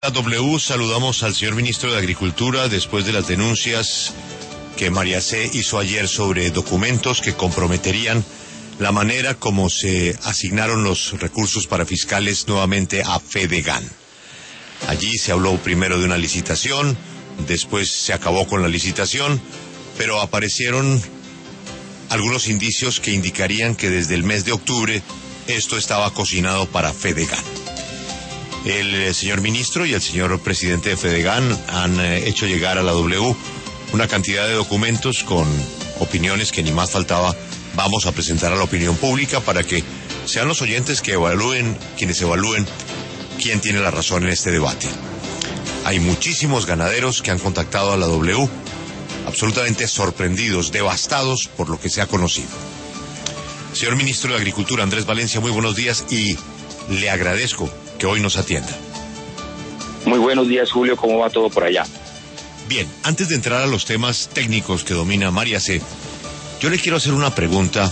A W saludamos al señor ministro de Agricultura después de las denuncias que María C. hizo ayer sobre documentos que comprometerían la manera como se asignaron los recursos para fiscales nuevamente a Fedegan. Allí se habló primero de una licitación, después se acabó con la licitación, pero aparecieron algunos indicios que indicarían que desde el mes de octubre esto estaba cocinado para Fedegan. El señor ministro y el señor presidente de Fedegan han hecho llegar a la W una cantidad de documentos con opiniones que ni más faltaba vamos a presentar a la opinión pública para que sean los oyentes que evalúen, quienes evalúen quién tiene la razón en este debate. Hay muchísimos ganaderos que han contactado a la W, absolutamente sorprendidos, devastados por lo que se ha conocido. Señor ministro de Agricultura, Andrés Valencia, muy buenos días y le agradezco que hoy nos atienda. Muy buenos días, Julio, ¿cómo va todo por allá? Bien, antes de entrar a los temas técnicos que domina María C., yo le quiero hacer una pregunta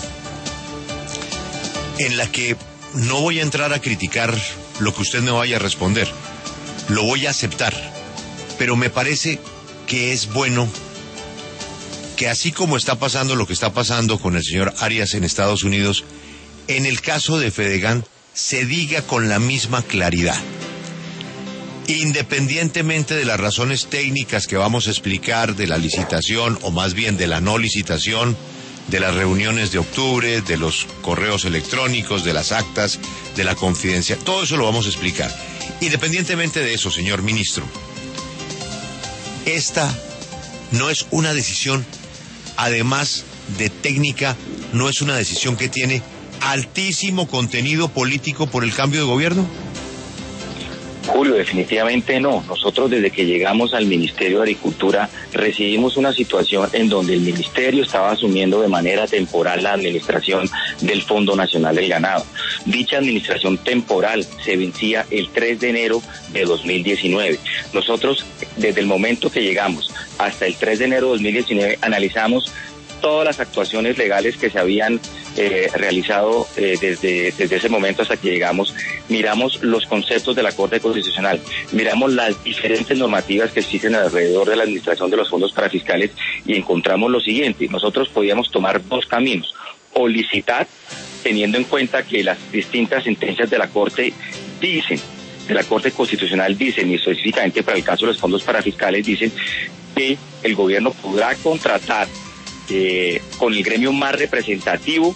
en la que no voy a entrar a criticar lo que usted me vaya a responder, lo voy a aceptar, pero me parece que es bueno que así como está pasando lo que está pasando con el señor Arias en Estados Unidos, en el caso de Fedegan se diga con la misma claridad. Independientemente de las razones técnicas que vamos a explicar de la licitación, o más bien de la no licitación, de las reuniones de octubre, de los correos electrónicos, de las actas, de la confidencia, todo eso lo vamos a explicar. Independientemente de eso, señor ministro, esta no es una decisión, además de técnica, no es una decisión que tiene altísimo contenido político por el cambio de gobierno. Julio, definitivamente no. Nosotros desde que llegamos al Ministerio de Agricultura recibimos una situación en donde el Ministerio estaba asumiendo de manera temporal la administración del Fondo Nacional del Ganado. Dicha administración temporal se vencía el 3 de enero de 2019. Nosotros, desde el momento que llegamos hasta el 3 de enero de 2019, analizamos todas las actuaciones legales que se habían realizado desde ese momento hasta que llegamos. Miramos los conceptos de la Corte Constitucional, miramos las diferentes normativas que existen alrededor de la administración de los fondos parafiscales y encontramos lo siguiente: nosotros podíamos tomar dos caminos, o licitar, teniendo en cuenta que las distintas sentencias de la Corte dicen, de la Corte Constitucional dicen, y específicamente para el caso de los fondos parafiscales dicen que el gobierno podrá contratar con el gremio más representativo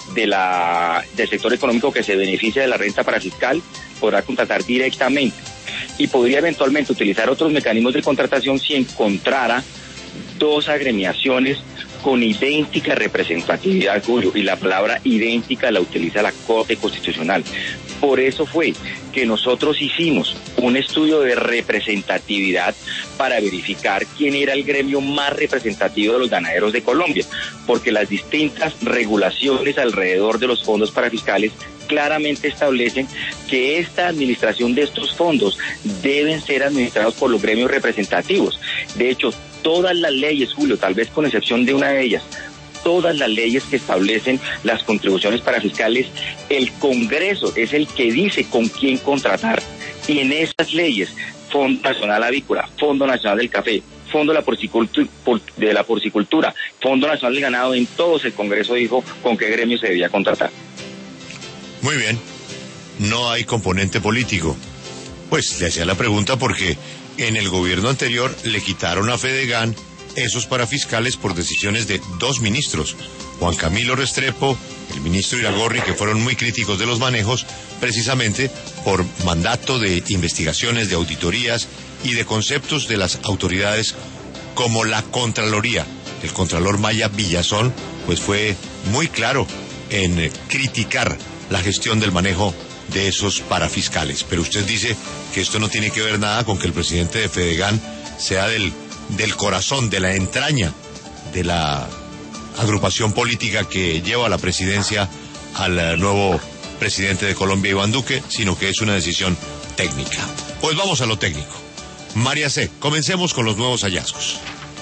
del sector económico que se beneficia de la renta parafiscal, podrá contratar directamente y podría eventualmente utilizar otros mecanismos de contratación si encontrara dos agremiaciones con idéntica representatividad, Julio, y la palabra idéntica la utiliza la Corte Constitucional. Por eso fue que nosotros hicimos un estudio de representatividad para verificar quién era el gremio más representativo de los ganaderos de Colombia, porque las distintas regulaciones alrededor de los fondos parafiscales claramente establecen que esta administración de estos fondos deben ser administrados por los gremios representativos. De hecho, todas las leyes, Julio, tal vez con excepción de una de ellas, todas las leyes que establecen las contribuciones parafiscales, el Congreso es el que dice con quién contratar. Y en esas leyes, Fondo Nacional Avícola, Fondo Nacional del Café, Fondo de la Porcicultura, Fondo Nacional del Ganado, en todos el Congreso dijo con qué gremio se debía contratar. Muy bien, no hay componente político. Pues le hacía la pregunta porque en el gobierno anterior le quitaron a Fedegan esos parafiscales por decisiones de dos ministros, Juan Camilo Restrepo, el ministro Iragorri, que fueron muy críticos de los manejos, precisamente por mandato de investigaciones, de auditorías y de conceptos de las autoridades como la Contraloría. El Contralor Maya Villazón, pues fue muy claro en criticar la gestión del manejo de esos parafiscales. Pero usted dice que esto no tiene que ver nada con que el presidente de Fedegan sea del corazón, de la entraña de la agrupación política que lleva a la presidencia al nuevo presidente de Colombia, Iván Duque, sino que es una decisión técnica. Pues vamos a lo técnico. María C., comencemos con los nuevos hallazgos.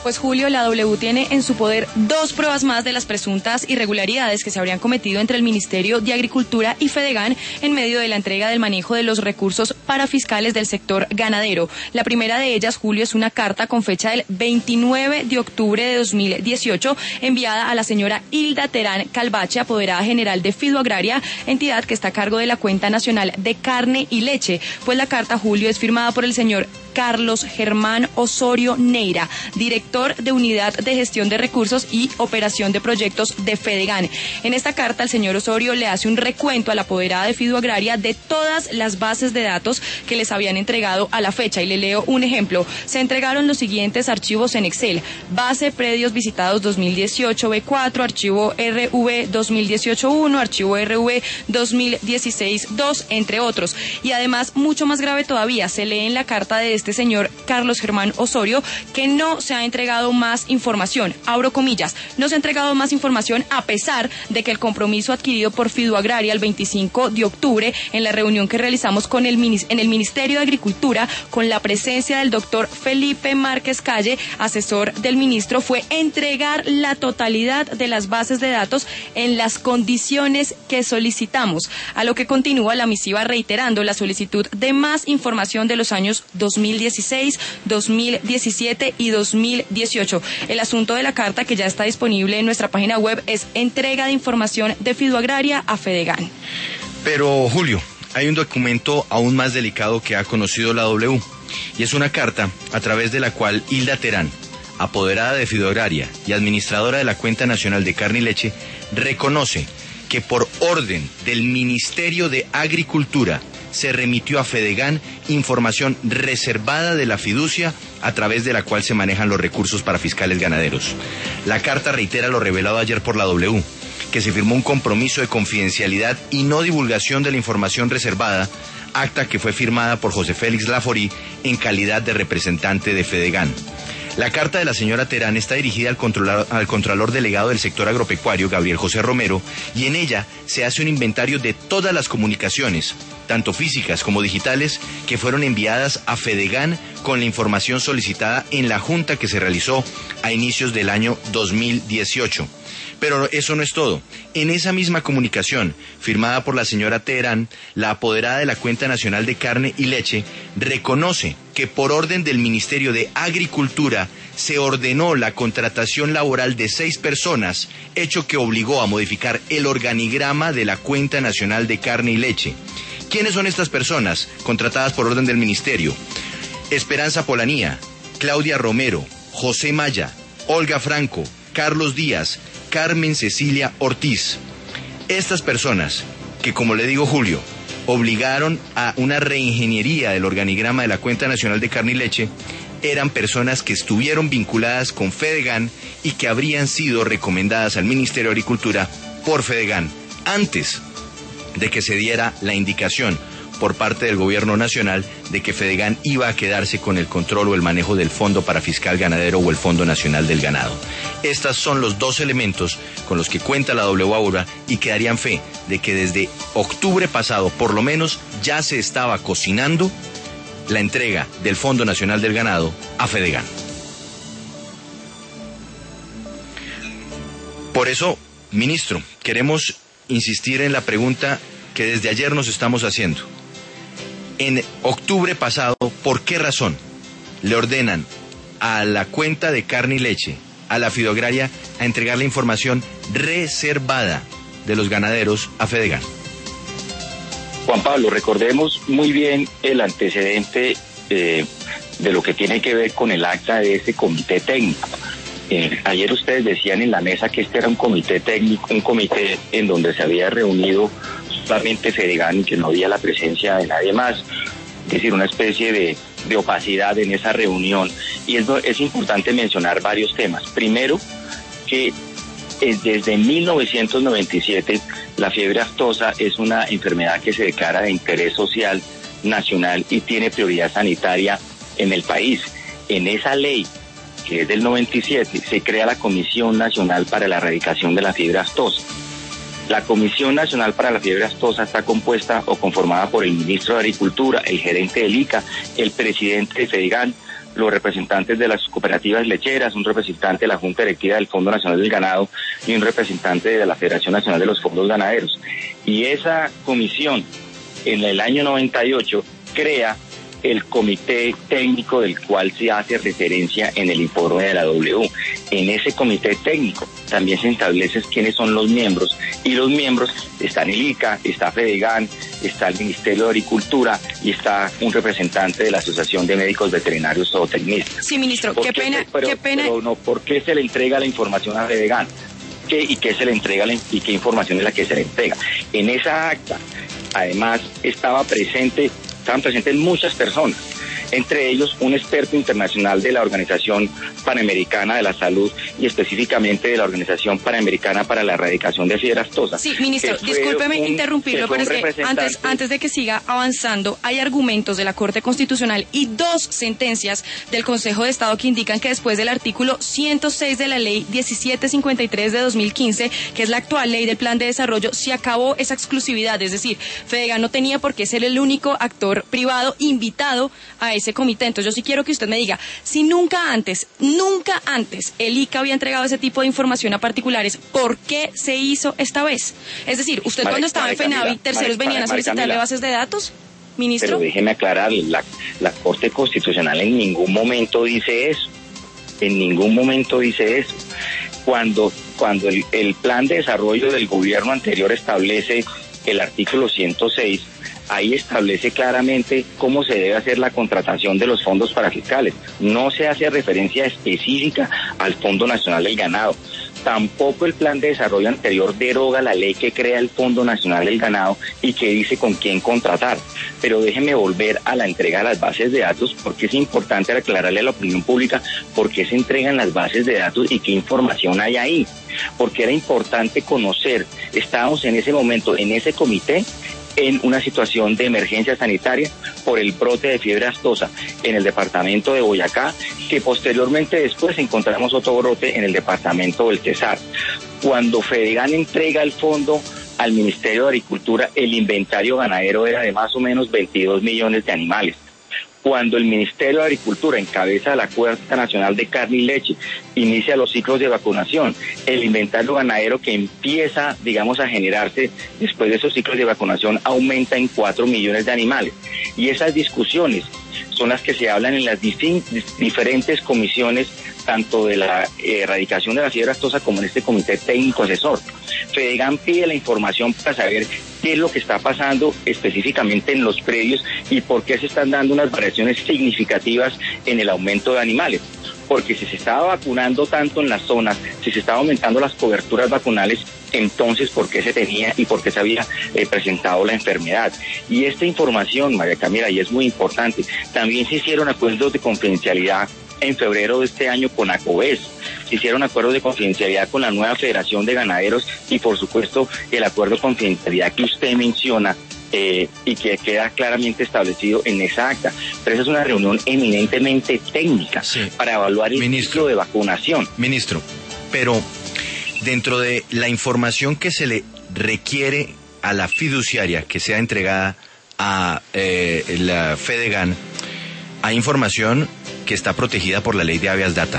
Pues Julio, la W tiene en su poder 2 pruebas más de las presuntas irregularidades que se habrían cometido entre el Ministerio de Agricultura y Fedegan en medio de la entrega del manejo de los recursos para fiscales del sector ganadero. La primera de ellas, Julio, es una carta con fecha del 29 de octubre de 2018 enviada a la señora Hilda Terán Calvache, apoderada general de Fiduagraria, entidad que está a cargo de la Cuenta Nacional de Carne y Leche. Pues la carta, Julio, es firmada por el señor Carlos Germán Osorio Neira, director de Unidad de Gestión de Recursos y Operación de Proyectos de Fedegan. En esta carta, el señor Osorio le hace un recuento a la apoderada de Fiduagraria de todas las bases de datos que les habían entregado a la fecha. Y le leo un ejemplo. Se entregaron los siguientes archivos en Excel: base predios visitados 2018 B4, archivo RV 2018 1, archivo RV 2016 2, entre otros. Y además, mucho más grave todavía, se lee en la carta de este señor Carlos Germán Osorio que no se ha entregado más información. Abro comillas, no se ha entregado más información a pesar de que el compromiso adquirido por Fiduagraria el 25 de octubre en la reunión que realizamos en el Ministerio de Agricultura con la presencia del doctor Felipe Márquez Calle, asesor del ministro, fue entregar la totalidad de las bases de datos en las condiciones que solicitamos, a lo que continúa la misiva reiterando la solicitud de más información de los años 2016, 2017 y 2018. El asunto de la carta, que ya está disponible en nuestra página web, es entrega de información de Fiduagraria a Fedegan. Pero, Julio, hay un documento aún más delicado que ha conocido la W, y es una carta a través de la cual Hilda Terán, apoderada de Fiduagraria y administradora de la Cuenta Nacional de Carne y Leche, reconoce que por orden del Ministerio de Agricultura se remitió a Fedegan información reservada de la fiducia a través de la cual se manejan los recursos para fiscales ganaderos. La carta reitera lo revelado ayer por la W, que se firmó un compromiso de confidencialidad y no divulgación de la información reservada, acta que fue firmada por José Félix Laforí en calidad de representante de Fedegan. La carta de la señora Terán está dirigida al Contralor Delegado del Sector Agropecuario, Gabriel José Romero, y en ella se hace un inventario de todas las comunicaciones, tanto físicas como digitales, que fueron enviadas a Fedegan con la información solicitada en la junta que se realizó a inicios del año 2018. Pero eso no es todo. En esa misma comunicación, firmada por la señora Terán, la apoderada de la Cuenta Nacional de Carne y Leche reconoce que por orden del Ministerio de Agricultura se ordenó la contratación laboral de 6 personas, hecho que obligó a modificar el organigrama de la Cuenta Nacional de Carne y Leche. ¿Quiénes son estas personas contratadas por orden del Ministerio? Esperanza Polanía, Claudia Romero, José Maya, Olga Franco, Carlos Díaz, Carmen Cecilia Ortiz. Estas personas, que como le digo, Julio, obligaron a una reingeniería del organigrama de la Cuenta Nacional de Carne y Leche, eran personas que estuvieron vinculadas con Fedegan y que habrían sido recomendadas al Ministerio de Agricultura por Fedegan antes de que se diera la indicación por parte del gobierno nacional de que Fedegan iba a quedarse con el control o el manejo del Fondo para Fiscal Ganadero o el Fondo Nacional del Ganado. Estos son los 2 elementos con los que cuenta la W ahora y que darían fe de que desde octubre pasado, por lo menos, ya se estaba cocinando la entrega del Fondo Nacional del Ganado a Fedegan. Por eso, ministro, queremos insistir en la pregunta que desde ayer nos estamos haciendo. En octubre pasado, ¿por qué razón le ordenan a la Cuenta de Carne y Leche, a la Fiduagraria, a entregar la información reservada de los ganaderos a Fedegan? Juan Pablo, recordemos muy bien el antecedente de lo que tiene que ver con el acta de ese comité técnico. Ayer ustedes decían en la mesa que este era un comité técnico, un comité en donde se había reunido solamente Fedegan y que no había la presencia de nadie más, es decir, una especie de opacidad en esa reunión. Y es importante mencionar varios temas. Primero, que desde 1997 la fiebre aftosa es una enfermedad que se declara de interés social nacional y tiene prioridad sanitaria en el país. En esa ley, que es del 97, se crea la Comisión Nacional para la Erradicación de la Fiebre Aftosa. La Comisión Nacional para la Fiebre Aftosa está compuesta o conformada por el ministro de Agricultura, el gerente del ICA, el presidente de Fedegan, los representantes de las cooperativas lecheras, un representante de la Junta Directiva del Fondo Nacional del Ganado y un representante de la Federación Nacional de los Fondos Ganaderos. Y esa comisión, en el año 98, crea el comité técnico del cual se hace referencia en el informe de la W. En ese comité técnico también se establece quiénes son los miembros, y los miembros están el ICA, está Fedegan, está el Ministerio de Agricultura y está un representante de la Asociación de Médicos Veterinarios Zootecnistas. Sí, ministro, qué pena. Pero no, ¿por qué se le entrega la información a Fedegan? ¿Y qué se le entrega y qué información es la que se le entrega? En esa acta, además, estaban presentes muchas personas, entre ellos un experto internacional de la Organización Panamericana de la Salud y específicamente de la Organización Panamericana para la Erradicación de Fiebre Aftosa. Sí, ministro, discúlpeme interrumpirlo, pero es que antes de que siga avanzando, hay argumentos de la Corte Constitucional y 2 sentencias del Consejo de Estado que indican que después del artículo 106 de la Ley 1753 de 2015, que es la actual ley del Plan de Desarrollo, se acabó esa exclusividad, es decir, Fedegan no tenía por qué ser el único actor privado invitado a ese comité. Entonces yo sí quiero que usted me diga, si nunca antes el ICA había entregado ese tipo de información a particulares, ¿por qué se hizo esta vez? Es decir, usted cuando estaba en FENAVI, terceros venían a solicitarle bases de datos, ministro. Pero déjeme aclarar, la Corte Constitucional en ningún momento dice eso. En ningún momento dice eso. Cuando el plan de desarrollo del gobierno anterior establece el artículo 106, ahí establece claramente cómo se debe hacer la contratación de los fondos parafiscales. No se hace referencia específica al Fondo Nacional del Ganado. Tampoco el plan de desarrollo anterior deroga la ley que crea el Fondo Nacional del Ganado y que dice con quién contratar. Pero déjeme volver a la entrega de las bases de datos, porque es importante aclararle a la opinión pública por qué se entregan las bases de datos y qué información hay ahí. Porque era importante conocer, estábamos en ese momento, en ese comité, en una situación de emergencia sanitaria por el brote de fiebre aftosa en el departamento de Boyacá, que posteriormente después encontramos otro brote en el departamento del Cesar. Cuando Fedegan entrega el fondo al Ministerio de Agricultura, el inventario ganadero era de más o menos 22 millones de animales. Cuando el Ministerio de Agricultura encabeza la Cuesta Nacional de Carne y Leche, inicia los ciclos de vacunación, el inventario ganadero que empieza, digamos, a generarse después de esos ciclos de vacunación aumenta en 4 millones de animales. Y esas discusiones son las que se hablan en las diferentes comisiones, tanto de la erradicación de la fiebre aftosa como en este comité técnico asesor. Fedegan pide la información para saber qué es lo que está pasando específicamente en los predios y por qué se están dando unas variaciones significativas en el aumento de animales. Porque si se estaba vacunando tanto en las zonas, si se estaba aumentando las coberturas vacunales, entonces ¿por qué se tenía y por qué se había presentado la enfermedad? Y esta información, María Camila, y es muy importante, también se hicieron acuerdos de confidencialidad en febrero de este año con ACOVES, se hicieron acuerdos de confidencialidad con la nueva Federación de Ganaderos y por supuesto el acuerdo de confidencialidad que usted menciona y que queda claramente establecido en esa acta. Pero esa es una reunión eminentemente técnica, sí, para evaluar el ciclo de vacunación. Ministro, pero dentro de la información que se le requiere a la fiduciaria que sea entregada a la Fedegan, hay información que está protegida por la ley de habeas data.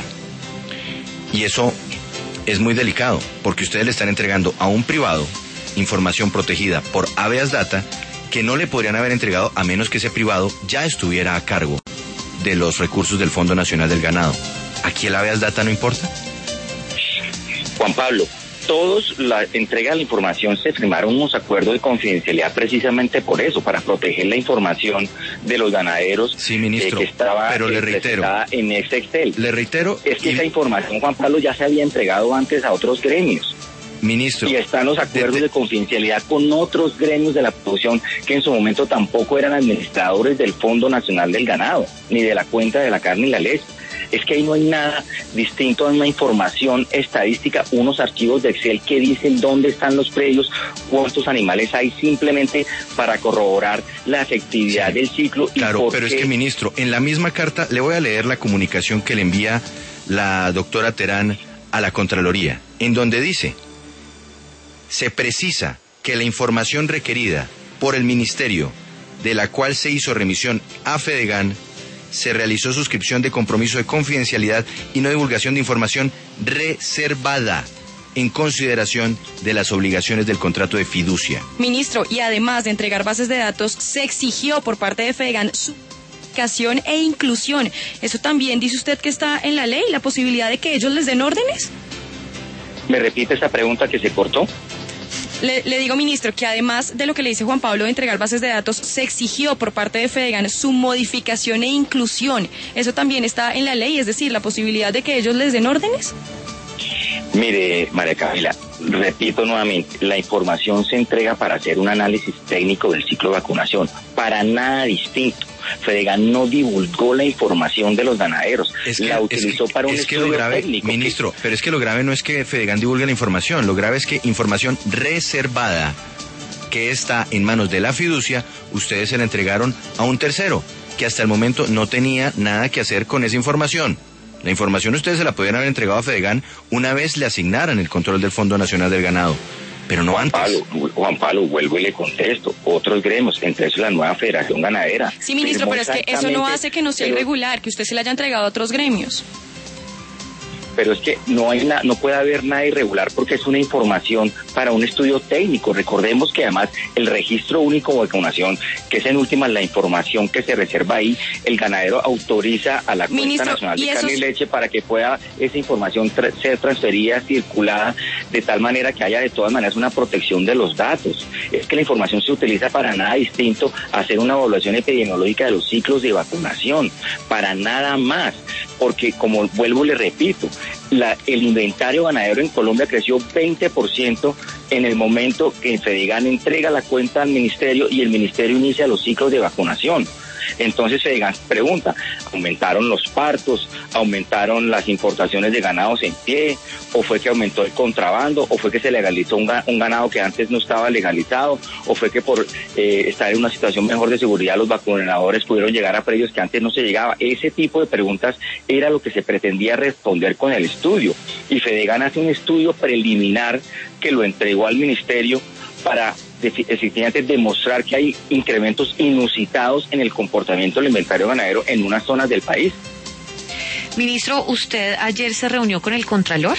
Y eso es muy delicado, porque ustedes le están entregando a un privado información protegida por habeas data que no le podrían haber entregado a menos que ese privado ya estuviera a cargo de los recursos del Fondo Nacional del Ganado. ¿Aquí el habeas data no importa? Juan Pablo, todos la entrega de la información se firmaron unos acuerdos de confidencialidad precisamente por eso, para proteger la información de los ganaderos. Sí, ministro, que estaba pero le reitero, en ese Excel. Le reitero, es que esa información, Juan Pablo, ya se había entregado antes a otros gremios. Ministro, y están los acuerdos de confidencialidad con otros gremios de la producción que en su momento tampoco eran administradores del Fondo Nacional del Ganado, ni de la cuenta de la carne y la leche. Es que ahí no hay nada distinto a una información estadística, unos archivos de Excel que dicen dónde están los predios, cuántos animales hay, simplemente para corroborar la efectividad del ciclo. Claro, pero es que, ministro, en la misma carta le voy a leer la comunicación que le envía la doctora Terán a la Contraloría, en donde dice: se precisa que la información requerida por el Ministerio, de la cual se hizo remisión a Fedegan, se realizó suscripción de compromiso de confidencialidad y no divulgación de información reservada en consideración de las obligaciones del contrato de fiducia. Ministro, y además de entregar bases de datos, se exigió por parte de Fedegan su educación e inclusión. ¿Eso también dice usted que está en la ley, la posibilidad de que ellos les den órdenes? ¿Me repite esa pregunta que se cortó? Le digo, ministro, que además de lo que le dice Juan Pablo de entregar bases de datos, se exigió por parte de Fedegan su modificación e inclusión. ¿Eso también está en la ley? Es decir, la posibilidad de que ellos les den órdenes. Mire, María Camila, repito nuevamente, la información se entrega para hacer un análisis técnico del ciclo de vacunación, para nada distinto. Fedegan no divulgó la información de los ganaderos, la utilizó para un estudio técnico. Ministro, pero es que lo grave no es que Fedegan divulgue la información, lo grave es que información reservada que está en manos de la fiducia, ustedes se la entregaron a un tercero, que hasta el momento no tenía nada que hacer con esa información. La información ustedes se la podían haber entregado a Fedegan una vez le asignaran el control del Fondo Nacional del Ganado, pero no antes. Juan Pablo, vuelvo y le contesto. Otros gremios, entre eso la nueva Federación Ganadera. Sí, ministro, pero es que eso no hace que no sea irregular, que usted se le haya entregado a otros gremios. Pero es que no puede haber nada irregular porque es una información para un estudio técnico. Recordemos que además el registro único de vacunación, que es en última la información que se reserva ahí, el ganadero autoriza a la Cuenta Nacional de Carne y Leche para que pueda esa información ser transferida, circulada, de tal manera que haya de todas maneras una protección de los datos. Es que la información se utiliza para nada distinto a hacer una evaluación epidemiológica de los ciclos de vacunación, para nada más, porque como vuelvo y le repito, el inventario ganadero en Colombia creció 20% en el momento que Fedegan entrega la cuenta al ministerio y el ministerio inicia los ciclos de vacunación. Entonces Fedegan pregunta, ¿aumentaron los partos? ¿Aumentaron las importaciones de ganados en pie? ¿O fue que aumentó el contrabando? ¿O fue que se legalizó un ganado que antes no estaba legalizado? ¿O fue que por estar en una situación mejor de seguridad los vacunadores pudieron llegar a precios que antes no se llegaba? Ese tipo de preguntas era lo que se pretendía responder con el estudio. Y Fedegan hace un estudio preliminar que lo entregó al ministerio para efectivamente demostrar que hay incrementos inusitados en el comportamiento del inventario ganadero en unas zonas del país. Ministro, ¿usted ayer se reunió con el Contralor?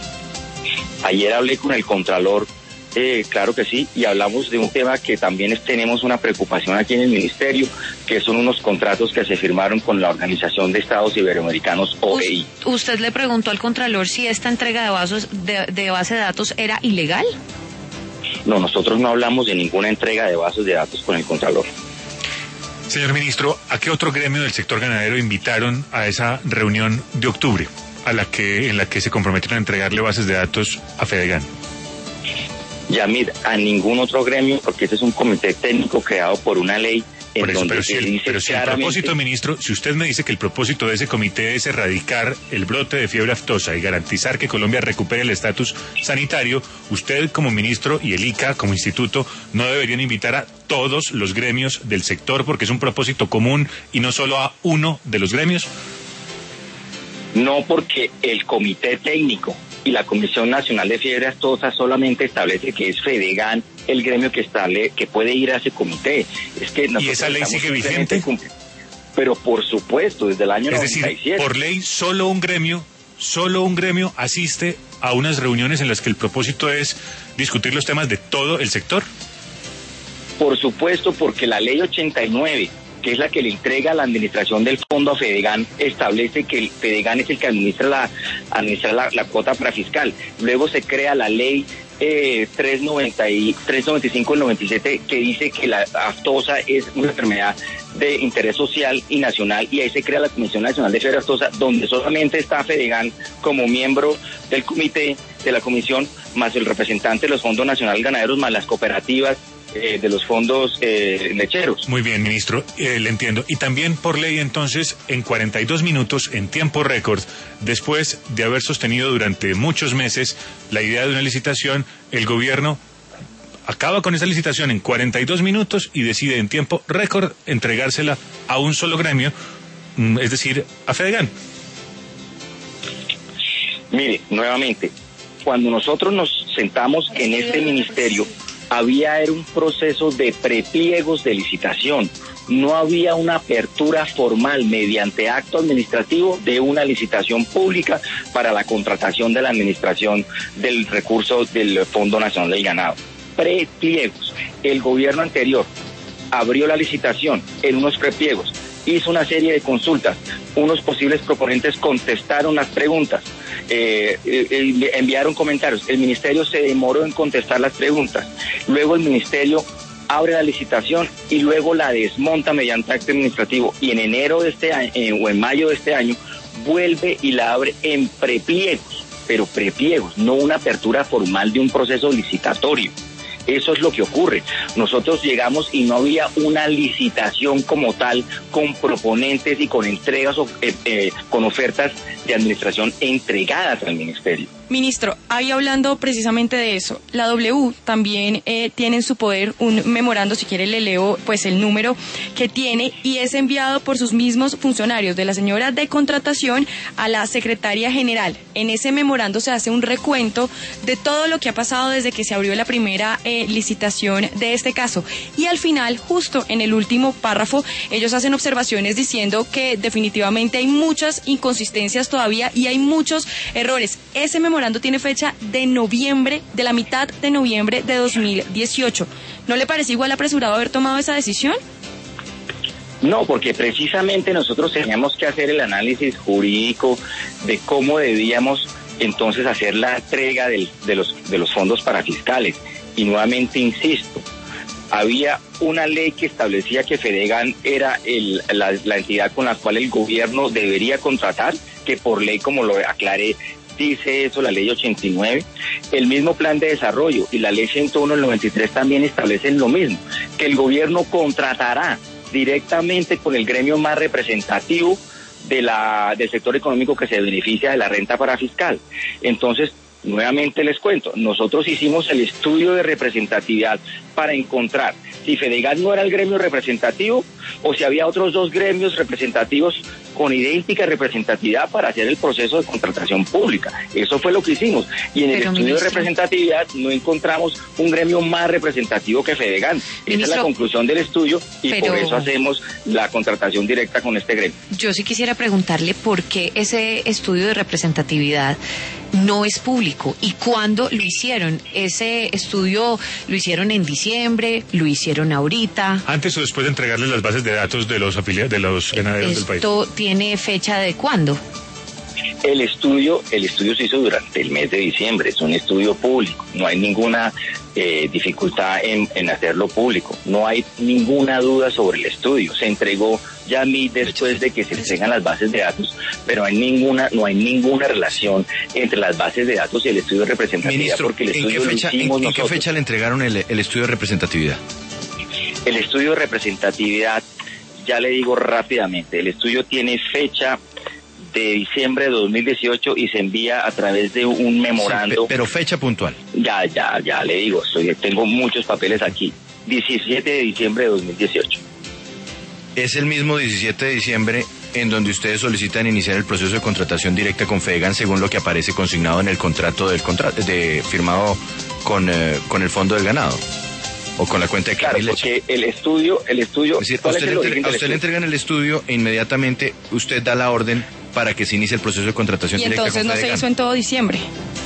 Ayer hablé con el Contralor, claro que sí, y hablamos de un tema que también tenemos una preocupación aquí en el Ministerio, que son unos contratos que se firmaron con la Organización de Estados Iberoamericanos, OEI. ¿Usted le preguntó al Contralor si esta entrega de base de datos era ilegal? No, nosotros no hablamos de ninguna entrega de bases de datos con el Contralor. Señor ministro, ¿a qué otro gremio del sector ganadero invitaron a esa reunión de octubre, en la que se comprometieron a entregarle bases de datos a Fedegan? Yamir, a ningún otro gremio, porque este es un comité técnico creado por una ley. Pero si el propósito, ministro, si usted me dice que el propósito de ese comité es erradicar el brote de fiebre aftosa y garantizar que Colombia recupere el estatus sanitario, usted como ministro y el ICA como instituto no deberían invitar a todos los gremios del sector porque es un propósito común y no solo a uno de los gremios. No, porque el comité técnico y la Comisión Nacional de Fiebre Aftosa solamente establece que es Fedegan el gremio que puede ir a ese comité. Es que ¿y esa ley sigue vigente? Pero por supuesto, desde el año 97. Es decir, por ley, solo un gremio asiste a unas reuniones en las que el propósito es discutir los temas de todo el sector. Por supuesto, porque la ley 89, que es la que le entrega la administración del fondo a Fedegan, establece que el Fedegan es el que administra la cuota parafiscal. Luego se crea la ley 395 del 97, que dice que la aftosa es una enfermedad de interés social y nacional, y ahí se crea la Comisión Nacional de Fiebre Aftosa, donde solamente está Fedegan como miembro del comité, de la comisión, más el representante de los fondos nacionales ganaderos, más las cooperativas de los fondos lecheros. Muy bien, ministro, le entiendo. Y también por ley, entonces, en 42 minutos, en tiempo récord, después de haber sostenido durante muchos meses la idea de una licitación, el gobierno acaba con esa licitación en 42 minutos y decide en tiempo récord entregársela a un solo gremio, es decir, a Fedegan. Mire, nuevamente, cuando nosotros nos sentamos en este ministerio, era un proceso de prepliegos de licitación, no había una apertura formal mediante acto administrativo de una licitación pública para la contratación de la administración del recurso del Fondo Nacional del Ganado. Prepliegos. El gobierno anterior abrió la licitación en unos prepliegos, hizo una serie de consultas, unos posibles proponentes contestaron las preguntas, enviaron comentarios, el ministerio se demoró en contestar las preguntas, luego el ministerio abre la licitación y luego la desmonta mediante acto administrativo, y en enero de este año o en mayo de este año vuelve y la abre en prepliegos, pero prepliegos, no una apertura formal de un proceso licitatorio. Eso es lo que ocurre. Nosotros llegamos y no había una licitación como tal, con proponentes y con entregas, con ofertas de administración entregadas al ministerio. Ministro, ahí hablando precisamente de eso, la W también tiene en su poder un memorando, si quiere le leo pues el número que tiene, y es enviado por sus mismos funcionarios, de la señora de contratación a la secretaria general. En ese memorando se hace un recuento de todo lo que ha pasado desde que se abrió la primera licitación de este caso, y al final, justo en el último párrafo, ellos hacen observaciones diciendo que definitivamente hay muchas inconsistencias todavía y hay muchos errores. Ese memorando tiene fecha de noviembre, de la mitad de noviembre de 2018. ¿No le parece igual apresurado haber tomado esa decisión? No, porque precisamente nosotros teníamos que hacer el análisis jurídico de cómo debíamos entonces hacer la entrega de los fondos parafiscales. Y nuevamente insisto, había una ley que establecía que Fedegan era la entidad con la cual el gobierno debería contratar, que por ley, como lo aclaré, dice eso la ley 89, el mismo plan de desarrollo y la ley 101 del 93 también establecen lo mismo, que el gobierno contratará directamente con el gremio más representativo del sector económico que se beneficia de la renta parafiscal. Entonces, nuevamente les cuento, nosotros hicimos el estudio de representatividad para encontrar si Fedegan no era el gremio representativo o si había otros dos gremios representativos con idéntica representatividad para hacer el proceso de contratación pública. Eso fue lo que hicimos. Y en el estudio de representatividad no encontramos un gremio más representativo que Fedegan. Esa es la conclusión del estudio y por eso hacemos la contratación directa con este gremio. Yo sí quisiera preguntarle por qué ese estudio de representatividad no es público y cuándo lo hicieron. Ese estudio lo hicieron en diciembre, lo hicieron ahorita. Antes o después de entregarles las bases de datos de los afiliados, de los ganaderos del país. ¿Esto tiene fecha de cuándo? El estudio se hizo durante el mes de diciembre, es un estudio público, no hay ninguna dificultad en hacerlo público, no hay ninguna duda sobre el estudio, se entregó ya a mí después de que se entregan las bases de datos, pero no hay ninguna relación entre las bases de datos y el estudio de representatividad. Ministro, porque el estudio ¿en qué fecha le entregaron el estudio de representatividad? El estudio de representatividad, ya le digo rápidamente, el estudio tiene fecha de diciembre de 2018 y se envía a través de un memorando. Sí, pero fecha puntual. Ya le digo, tengo muchos papeles aquí. 17 de diciembre de 2018. Es el mismo 17 de diciembre en donde ustedes solicitan iniciar el proceso de contratación directa con Fedegan según lo que aparece consignado en el contrato firmado con el Fondo del Ganado. O con la cuenta de Claro, porque el estudio... Es decir, a usted le entregan el estudio e inmediatamente usted da la orden para que se inicie el proceso de contratación directa con Fedegan. Y entonces no se hizo en todo diciembre.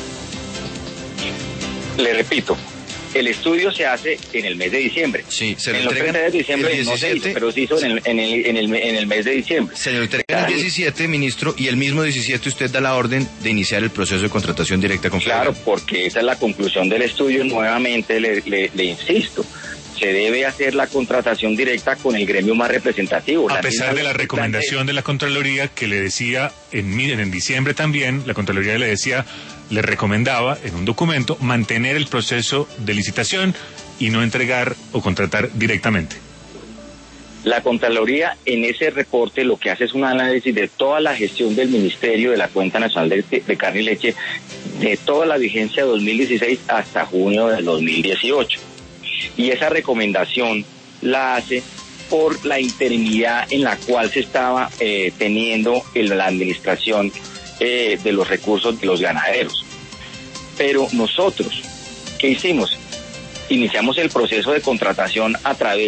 Le repito, el estudio se hace en el mes de diciembre. Sí, se lo entregan en los 30 de diciembre el 17, no se hizo, pero se hizo en el mes de diciembre. Se lo entregan el 17, ministro, y el mismo 17 usted da la orden de iniciar el proceso de contratación directa con Fedegan. Claro, porque esa es la conclusión del estudio. Nuevamente le insisto, se debe hacer la contratación directa con el gremio más representativo. A pesar de la recomendación de la Contraloría que le decía en diciembre también, la Contraloría le recomendaba en un documento mantener el proceso de licitación y no entregar o contratar directamente. La Contraloría en ese reporte lo que hace es un análisis de toda la gestión del Ministerio de la Cuenta Nacional de Carne y Leche, de toda la vigencia de 2016 hasta junio del 2018. Y esa recomendación la hace por la interinidad en la cual se estaba teniendo en la administración de los recursos de los ganaderos. Pero nosotros, ¿qué hicimos? Iniciamos el proceso de contratación a través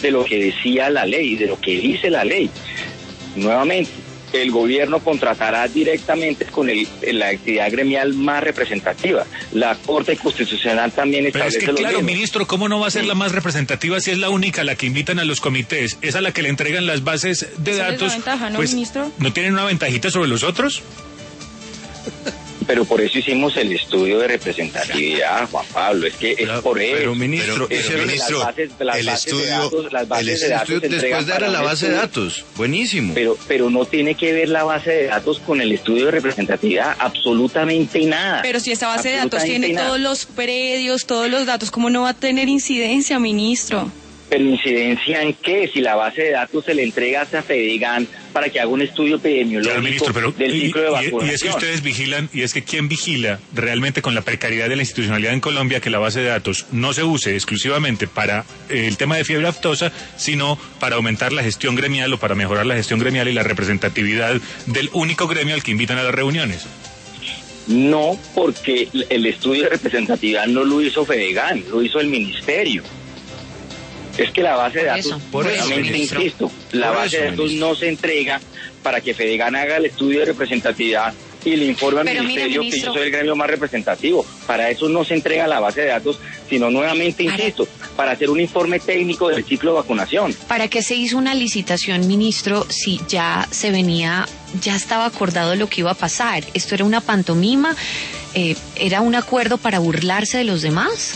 de lo que decía la ley, de lo que dice la ley. Nuevamente, el gobierno contratará directamente con la actividad gremial más representativa. La Corte Constitucional también establece. Pero es que, claro, mismos. ministro, ¿cómo no va a ser la más representativa si es la única a la que invitan a los comités? Es a la que le entregan las bases de datos. Ventaja, ¿no, pues, ministro? ¿no tienen una ventajita sobre los otros? Pero por eso hicimos el estudio de representatividad, Juan Pablo, es que es por eso. Pero ministro, ministro, el estudio después de la base de datos, buenísimo. Pero no tiene que ver la base de datos con el estudio de representatividad, absolutamente nada. Pero si esta base de datos Absolutamente tiene nada. todos los predios, todos los datos, ¿cómo no va a tener incidencia, ministro? ¿Pero incidencia en qué? Si la base de datos se le entrega a Fedegan para que haga un estudio epidemiológico Claro, ministro, pero del ciclo de vacunación. y es que ustedes vigilan, y es que ¿quién vigila realmente con la precariedad de la institucionalidad en Colombia que la base de datos no se use exclusivamente para el tema de fiebre aftosa, sino para aumentar la gestión gremial o para mejorar la gestión gremial y la representatividad del único gremio al que invitan a las reuniones? No, porque el estudio de representatividad no lo hizo Fedegan, lo hizo el ministerio. Es que la base de datos, por eso, nuevamente ministro. insisto, la Por base eso, de datos ministro. no se entrega para que Fedegan haga el estudio de representatividad y le informe al Pero mire, ministerio que ministro. yo soy el gremio más representativo. Para eso no se entrega la base de datos, sino nuevamente insisto, para hacer un informe técnico del ciclo de vacunación. ¿Para qué se hizo una licitación, ministro, si ya ya estaba acordado lo que iba a pasar? ¿Esto era una pantomima? ¿Era un acuerdo para burlarse de los demás?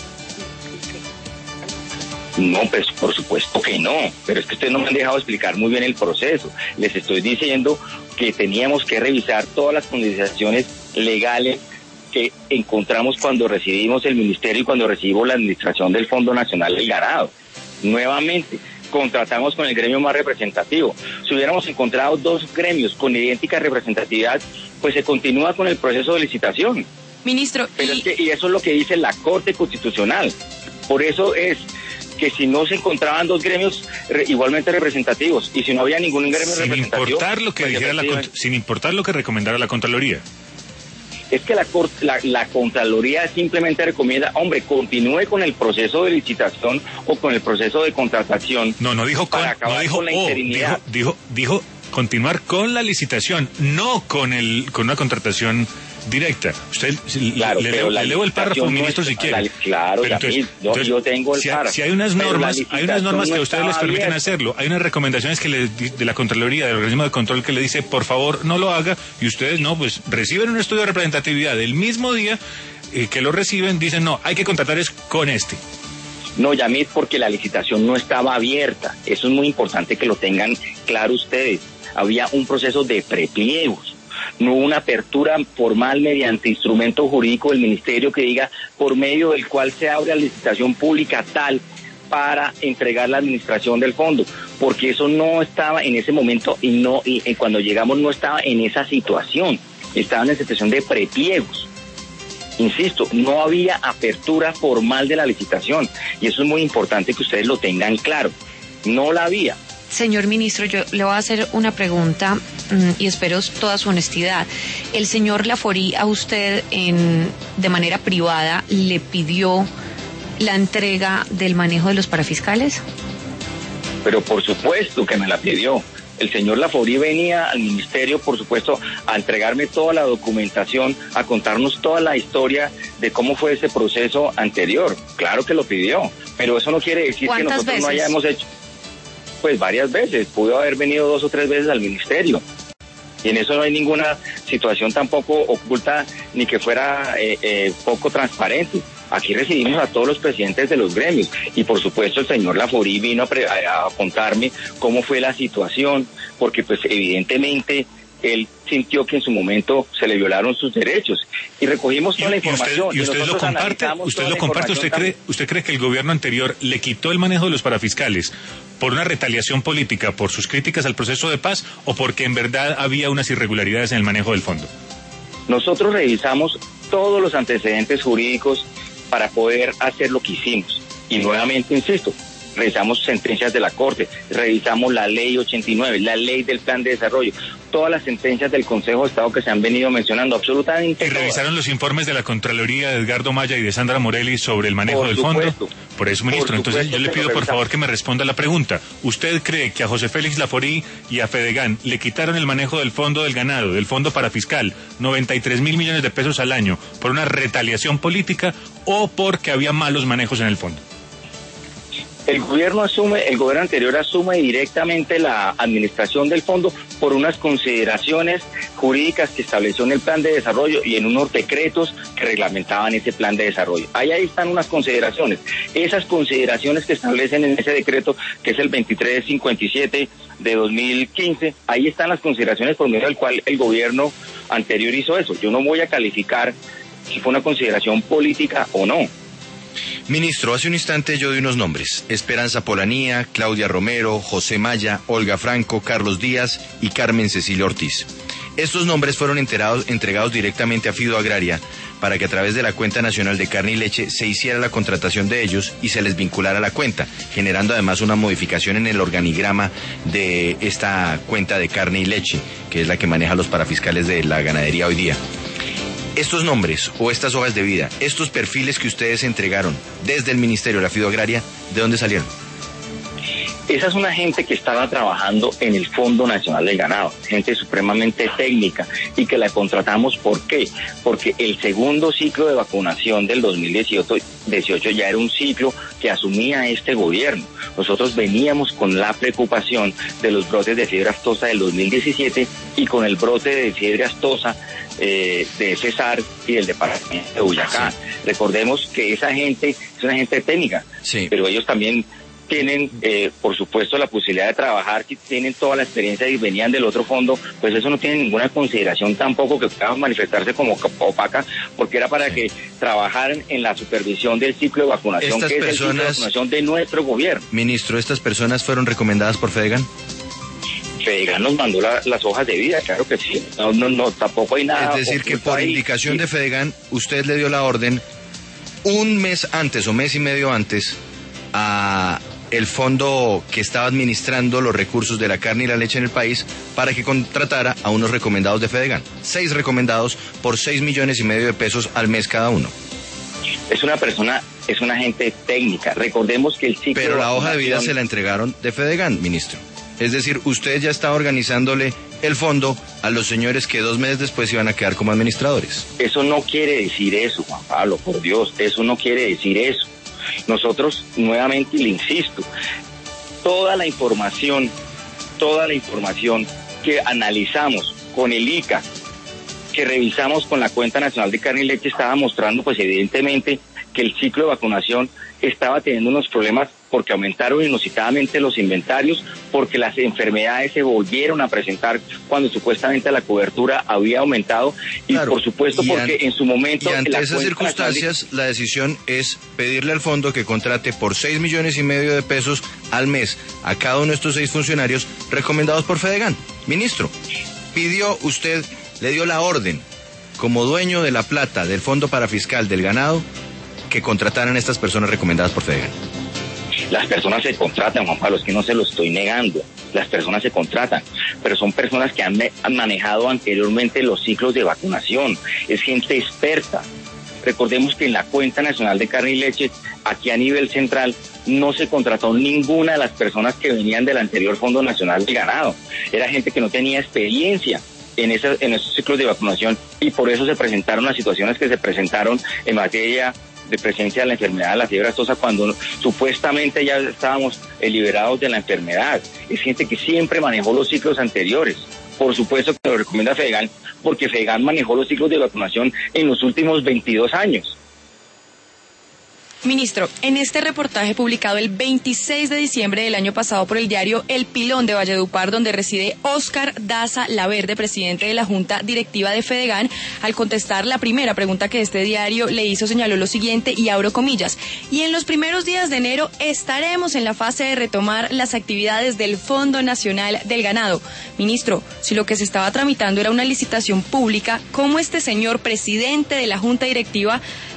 No, pues por supuesto que no, pero es que ustedes no me han dejado explicar muy bien el proceso. Les estoy diciendo que teníamos que revisar todas las condiciones legales que encontramos cuando recibimos el ministerio y cuando recibimos la administración del Fondo Nacional del Ganado. Nuevamente, contratamos con el gremio más representativo. Si hubiéramos encontrado dos gremios con idéntica representatividad, pues se continúa con el proceso de licitación. Ministro, Pero y eso es lo que dice la Corte Constitucional. Por eso es que si no se encontraban dos gremios igualmente representativos y si no había ningún gremio Sin representativo... importar lo que pues, dijera sin importar lo que recomendara la Contraloría. Es que la Contraloría simplemente recomienda, hombre, continúe con el proceso de licitación o con el proceso de contratación. No dijo para acabar no dijo con la interinidad. dijo continuar con la licitación, no con una contratación directa. Usted Claro, le pero leo el párrafo, no ministro, es- si quiere. claro, Pero yo tengo el párrafo. Si hay unas Pero la normas, licitación que a no ustedes les estaba permiten abierta. hacerlo. Hay unas recomendaciones de la Contraloría, del organismo de control, que le dice, por favor, no lo haga, y ustedes no, pues reciben un estudio de representatividad el mismo día que lo reciben, dicen, no, hay que contratar es con este. No, Yamit, porque la licitación no estaba abierta. Eso es muy importante que lo tengan claro ustedes. Había un proceso de prepliegos. No hubo una apertura formal mediante instrumento jurídico del ministerio que diga por medio del cual se abre la licitación pública tal para entregar la administración del fondo, porque eso no estaba en ese momento y cuando llegamos no estaba en esa situación. Estaba en la situación de prepliegos. Insisto, no había apertura formal de la licitación y eso es muy importante que ustedes lo tengan claro. No la había. Señor ministro, yo le voy a hacer una pregunta y espero toda su honestidad. ¿El señor Laforí a usted de manera privada le pidió la entrega del manejo de los parafiscales? Pero por supuesto que me la pidió. El señor Laforí venía al ministerio, por supuesto, a entregarme toda la documentación, a contarnos toda la historia de cómo fue ese proceso anterior. Claro que lo pidió, pero eso no quiere decir que ¿Cuántas nosotros no veces? hayamos hecho. Pues varias veces, pudo haber venido 2 o 3 veces al ministerio. Y en eso no hay ninguna situación tampoco oculta ni que fuera poco transparente. Aquí recibimos a todos los presidentes de los gremios y por supuesto el señor Laforí vino a contarme cómo fue la situación, porque pues evidentemente él sintió que en su momento se le violaron sus derechos y recogimos toda la información. ¿Y usted lo nosotros comparte? analizamos ¿Usted toda lo la comparte? información ¿Usted cree que el gobierno anterior le quitó el manejo de los parafiscales por una retaliación política, por sus críticas al proceso de paz o porque en verdad había unas irregularidades en el manejo del fondo? Nosotros revisamos todos los antecedentes jurídicos para poder hacer lo que hicimos. Y nuevamente insisto, revisamos sentencias de la Corte, revisamos la Ley 89, la Ley del Plan de Desarrollo, todas las sentencias del Consejo de Estado que se han venido mencionando, absolutamente. ¿Y revisaron los informes de la Contraloría de Edgardo Maya y de Sandra Morelli sobre el manejo del fondo? Por eso, ministro, entonces yo le pido por favor que me responda la pregunta. ¿Usted cree que a José Félix Laforí y a Fedegan le quitaron el manejo del fondo del ganado, del fondo parafiscal, 93.000 millones de pesos al año, por una retaliación política o porque había malos manejos en el fondo? El gobierno anterior asume directamente la administración del fondo por unas consideraciones jurídicas que estableció en el plan de desarrollo y en unos decretos que reglamentaban ese plan de desarrollo. Ahí están unas consideraciones. Esas consideraciones que establecen en ese decreto, que es el 2357 de 2015, ahí están las consideraciones por medio del cual el gobierno anterior hizo eso. Yo no voy a calificar si fue una consideración política o no. Ministro, hace un instante yo di unos nombres: Esperanza Polanía, Claudia Romero, José Maya, Olga Franco, Carlos Díaz y Carmen Cecilia Ortiz. Estos nombres fueron entregados directamente a Fido Agraria para que a través de la cuenta nacional de carne y leche se hiciera la contratación de ellos y se les vinculara la cuenta, generando además una modificación en el organigrama de esta cuenta de carne y leche, que es la que maneja los parafiscales de la ganadería hoy día. Estos nombres o estas hojas de vida, estos perfiles que ustedes entregaron desde el Ministerio de la Fido Agraria, ¿de dónde salieron? Esa es una gente que estaba trabajando en el Fondo Nacional del Ganado, gente supremamente técnica y que la contratamos. ¿Por qué? Porque el segundo ciclo de vacunación del 2018 ya era un ciclo que asumía este gobierno. Nosotros veníamos con la preocupación de los brotes de fiebre aftosa del 2017 y con el brote de fiebre aftosa de Cesar y del departamento de Boyacá. Sí. Recordemos que esa gente es una gente técnica, sí, pero ellos también tienen, por supuesto, la posibilidad de trabajar, que tienen toda la experiencia y venían del otro fondo, pues eso no tiene ninguna consideración tampoco que pueda manifestarse como opaca, porque era para que trabajaran en la supervisión del ciclo de vacunación, que es el ciclo de vacunación de nuestro gobierno. Ministro, ¿estas personas fueron recomendadas por Fedegan? Fedegan nos mandó las hojas de vida, claro que sí. No, tampoco hay nada. Es decir, que por indicación de Fedegan, usted le dio la orden un mes antes o mes y medio antes a el fondo que estaba administrando los recursos de la carne y la leche en el país para que contratara a unos recomendados de Fedegan. 6 recomendados por 6,5 millones de pesos al mes cada uno. Es una gente técnica. Recordemos que el ciclo... Pero la hoja de vida se la entregaron de Fedegan, ministro. Es decir, usted ya estaba organizándole el fondo a los señores que 2 meses después iban a quedar como administradores. Eso no quiere decir eso, Juan Pablo, por Dios, eso no quiere decir eso. Nosotros, nuevamente le insisto, toda la información que analizamos con el ICA, que revisamos con la Cuenta Nacional de Carne y Leche, estaba mostrando pues evidentemente que el ciclo de vacunación estaba teniendo unos problemas porque aumentaron inusitadamente los inventarios, porque las enfermedades se volvieron a presentar cuando supuestamente la cobertura había aumentado y claro, por supuesto porque en su momento... Y ante esas circunstancias la decisión es pedirle al fondo que contrate por 6,5 millones de pesos al mes a cada uno de estos 6 funcionarios recomendados por Fedegan. Ministro, le dio la orden como dueño de la plata del fondo parafiscal del ganado que contrataran a estas personas recomendadas por Fedegan. Las personas se contratan, Juan Pablo, es que no se lo estoy negando. Las personas se contratan, pero son personas que han manejado anteriormente los ciclos de vacunación. Es gente experta. Recordemos que en la Cuenta Nacional de Carne y Leche, aquí a nivel central, no se contrató ninguna de las personas que venían del anterior Fondo Nacional de Ganado. Era gente que no tenía experiencia en esos ciclos de vacunación y por eso se presentaron las situaciones que se presentaron en materia de presencia de la enfermedad de la fiebre aftosa cuando supuestamente ya estábamos liberados de la enfermedad. Es gente que siempre manejó los ciclos anteriores. Por supuesto que lo recomienda Fedegan, porque Fedegan manejó los ciclos de vacunación en los últimos 22 años. Ministro, en este reportaje publicado el 26 de diciembre del año pasado por el diario El Pilón de Valledupar, donde reside Óscar Daza Laverde, presidente de la Junta Directiva de Fedegan, al contestar la primera pregunta que este diario le hizo, señaló lo siguiente, y abro comillas: y en los primeros días de enero estaremos en la fase de retomar las actividades del Fondo Nacional del Ganado. Ministro, si lo que se estaba tramitando era una licitación pública, ¿cómo este señor presidente de la Junta Directiva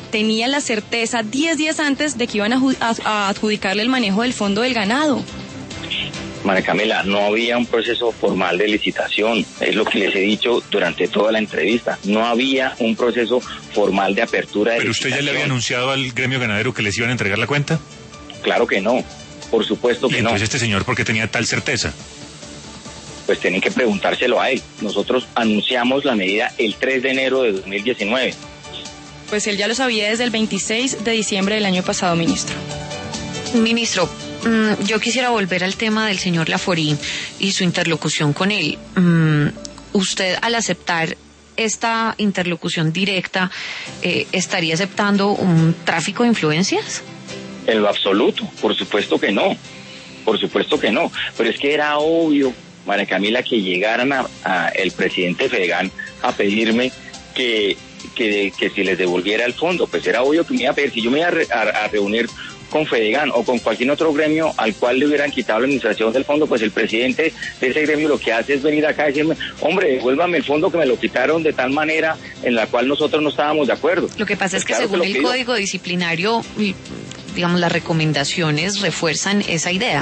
tenía la certeza 10 días antes de que iban a adjudicarle el manejo del fondo del ganado. María Camila, no había un proceso formal de licitación, es lo que les he dicho durante toda la entrevista. No había un proceso formal de apertura de licitación. ¿Pero usted ya le había anunciado al gremio ganadero que les iban a entregar la cuenta? Claro que no, por supuesto que no. ¿Y entonces este señor por qué tenía tal certeza? Pues tienen que preguntárselo a él. Nosotros anunciamos la medida el 3 de enero de 2019. Pues él ya lo sabía desde el 26 de diciembre del año pasado, ministro. Ministro, yo quisiera volver al tema del señor Laforí y su interlocución con él. Usted, al aceptar esta interlocución directa, ¿estaría aceptando un tráfico de influencias? En lo absoluto, por supuesto que no. Por supuesto que no. Pero es que era obvio, María Camila, que llegaran a el presidente Fedegan a pedirme que si les devolviera el fondo. Pues era obvio que me iba a pedir. Si yo me iba a reunir con Fedegan o con cualquier otro gremio al cual le hubieran quitado la administración del fondo, pues el presidente de ese gremio lo que hace es venir acá y decirme, hombre, devuélvame el fondo que me lo quitaron de tal manera en la cual nosotros no estábamos de acuerdo. Lo que pasa es que claro, según el Código Disciplinario, digamos, las recomendaciones refuerzan esa idea.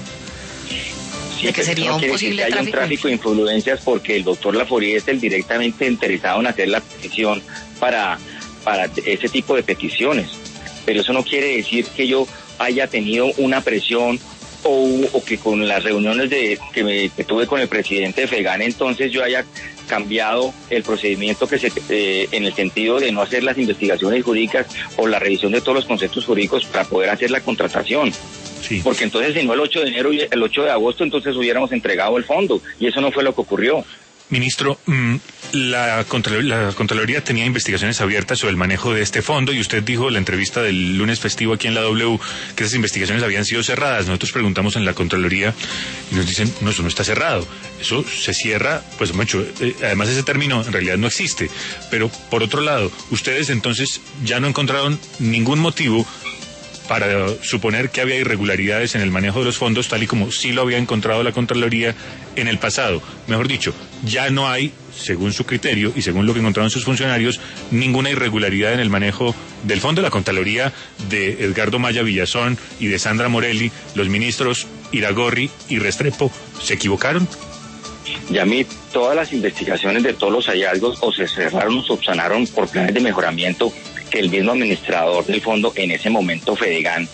Sí, de que sería no un posible hay un tráfico de influencias porque el doctor Laforí es el directamente interesado en hacer la petición para ese tipo de peticiones. Pero eso no quiere decir que yo haya tenido una presión o que con las reuniones que tuve con el presidente de Fedegan, entonces yo haya cambiado el procedimiento en el sentido de no hacer las investigaciones jurídicas o la revisión de todos los conceptos jurídicos para poder hacer la contratación. Sí. Porque entonces si no el 8 de enero y el 8 de agosto entonces hubiéramos entregado el fondo y eso no fue lo que ocurrió. Ministro, la Contraloría tenía investigaciones abiertas sobre el manejo de este fondo y usted dijo en la entrevista del lunes festivo aquí en la W que esas investigaciones habían sido cerradas. Nosotros preguntamos en la Contraloría y nos dicen, no, eso no está cerrado. Eso se cierra, pues mucho. Además ese término en realidad no existe. Pero por otro lado, ustedes entonces ya no encontraron ningún motivo para suponer que había irregularidades en el manejo de los fondos, tal y como sí lo había encontrado la Contraloría en el pasado. Mejor dicho, ya no hay, según su criterio y según lo que encontraron sus funcionarios, ninguna irregularidad en el manejo del fondo. La Contraloría de Edgardo Maya Villazón y de Sandra Morelli, los ministros Iragorri y Restrepo, ¿se equivocaron? Y a mí todas las investigaciones de todos los hallazgos o se cerraron o subsanaron por planes de mejoramiento que el mismo administrador del fondo, en ese momento Fedegan,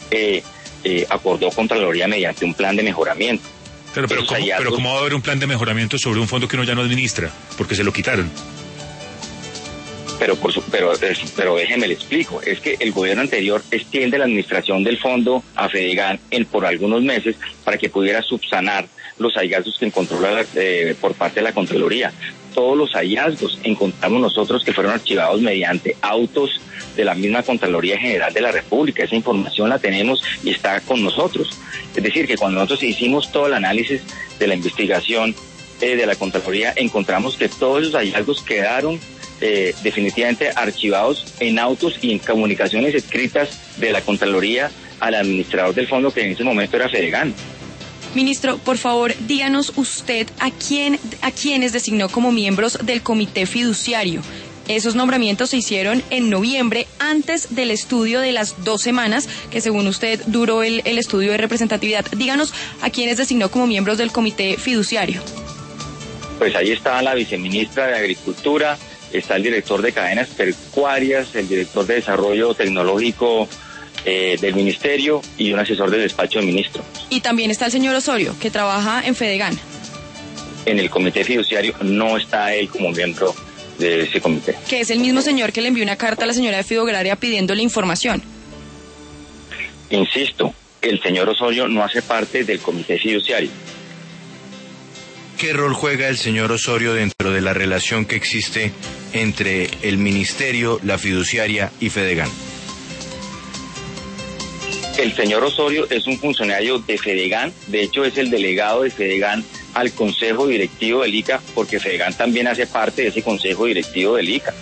acordó Contraloría mediante un plan de mejoramiento. Claro, pero ¿cómo va a haber un plan de mejoramiento sobre un fondo que uno ya no administra? Porque se lo quitaron. Pero déjeme le explico, es que el gobierno anterior extiende la administración del fondo a Fedegan por algunos meses para que pudiera subsanar los hallazgos que encontró por parte de la Contraloría. Todos los hallazgos encontramos nosotros que fueron archivados mediante autos de la misma Contraloría General de la República. Esa información la tenemos y está con nosotros. Es decir, que cuando nosotros hicimos todo el análisis de la investigación de la Contraloría, encontramos que todos esos hallazgos quedaron definitivamente archivados en autos y en comunicaciones escritas de la Contraloría al administrador del fondo, que en ese momento era Fedegan. Ministro, por favor, díganos usted a quiénes designó como miembros del comité fiduciario. Esos nombramientos se hicieron en noviembre, antes del estudio de las 2 semanas, que según usted duró el estudio de representatividad. Díganos a quiénes designó como miembros del comité fiduciario. Pues ahí está la viceministra de Agricultura, está el director de cadenas pecuarias, el director de desarrollo tecnológico del ministerio y un asesor del despacho del ministro. Y también está el señor Osorio, que trabaja en Fedegan. En el comité fiduciario no está él como miembro de ese comité. Que es el mismo señor que le envió una carta a la señora de Fidograria pidiéndole información. Insisto, el señor Osorio no hace parte del comité fiduciario. ¿Qué rol juega el señor Osorio dentro de la relación que existe entre el ministerio, la fiduciaria y Fedegan? El señor Osorio es un funcionario de Fedegan, de hecho es el delegado de Fedegan al Consejo Directivo del ICA, porque Fedegan también hace parte de ese Consejo Directivo del ICA.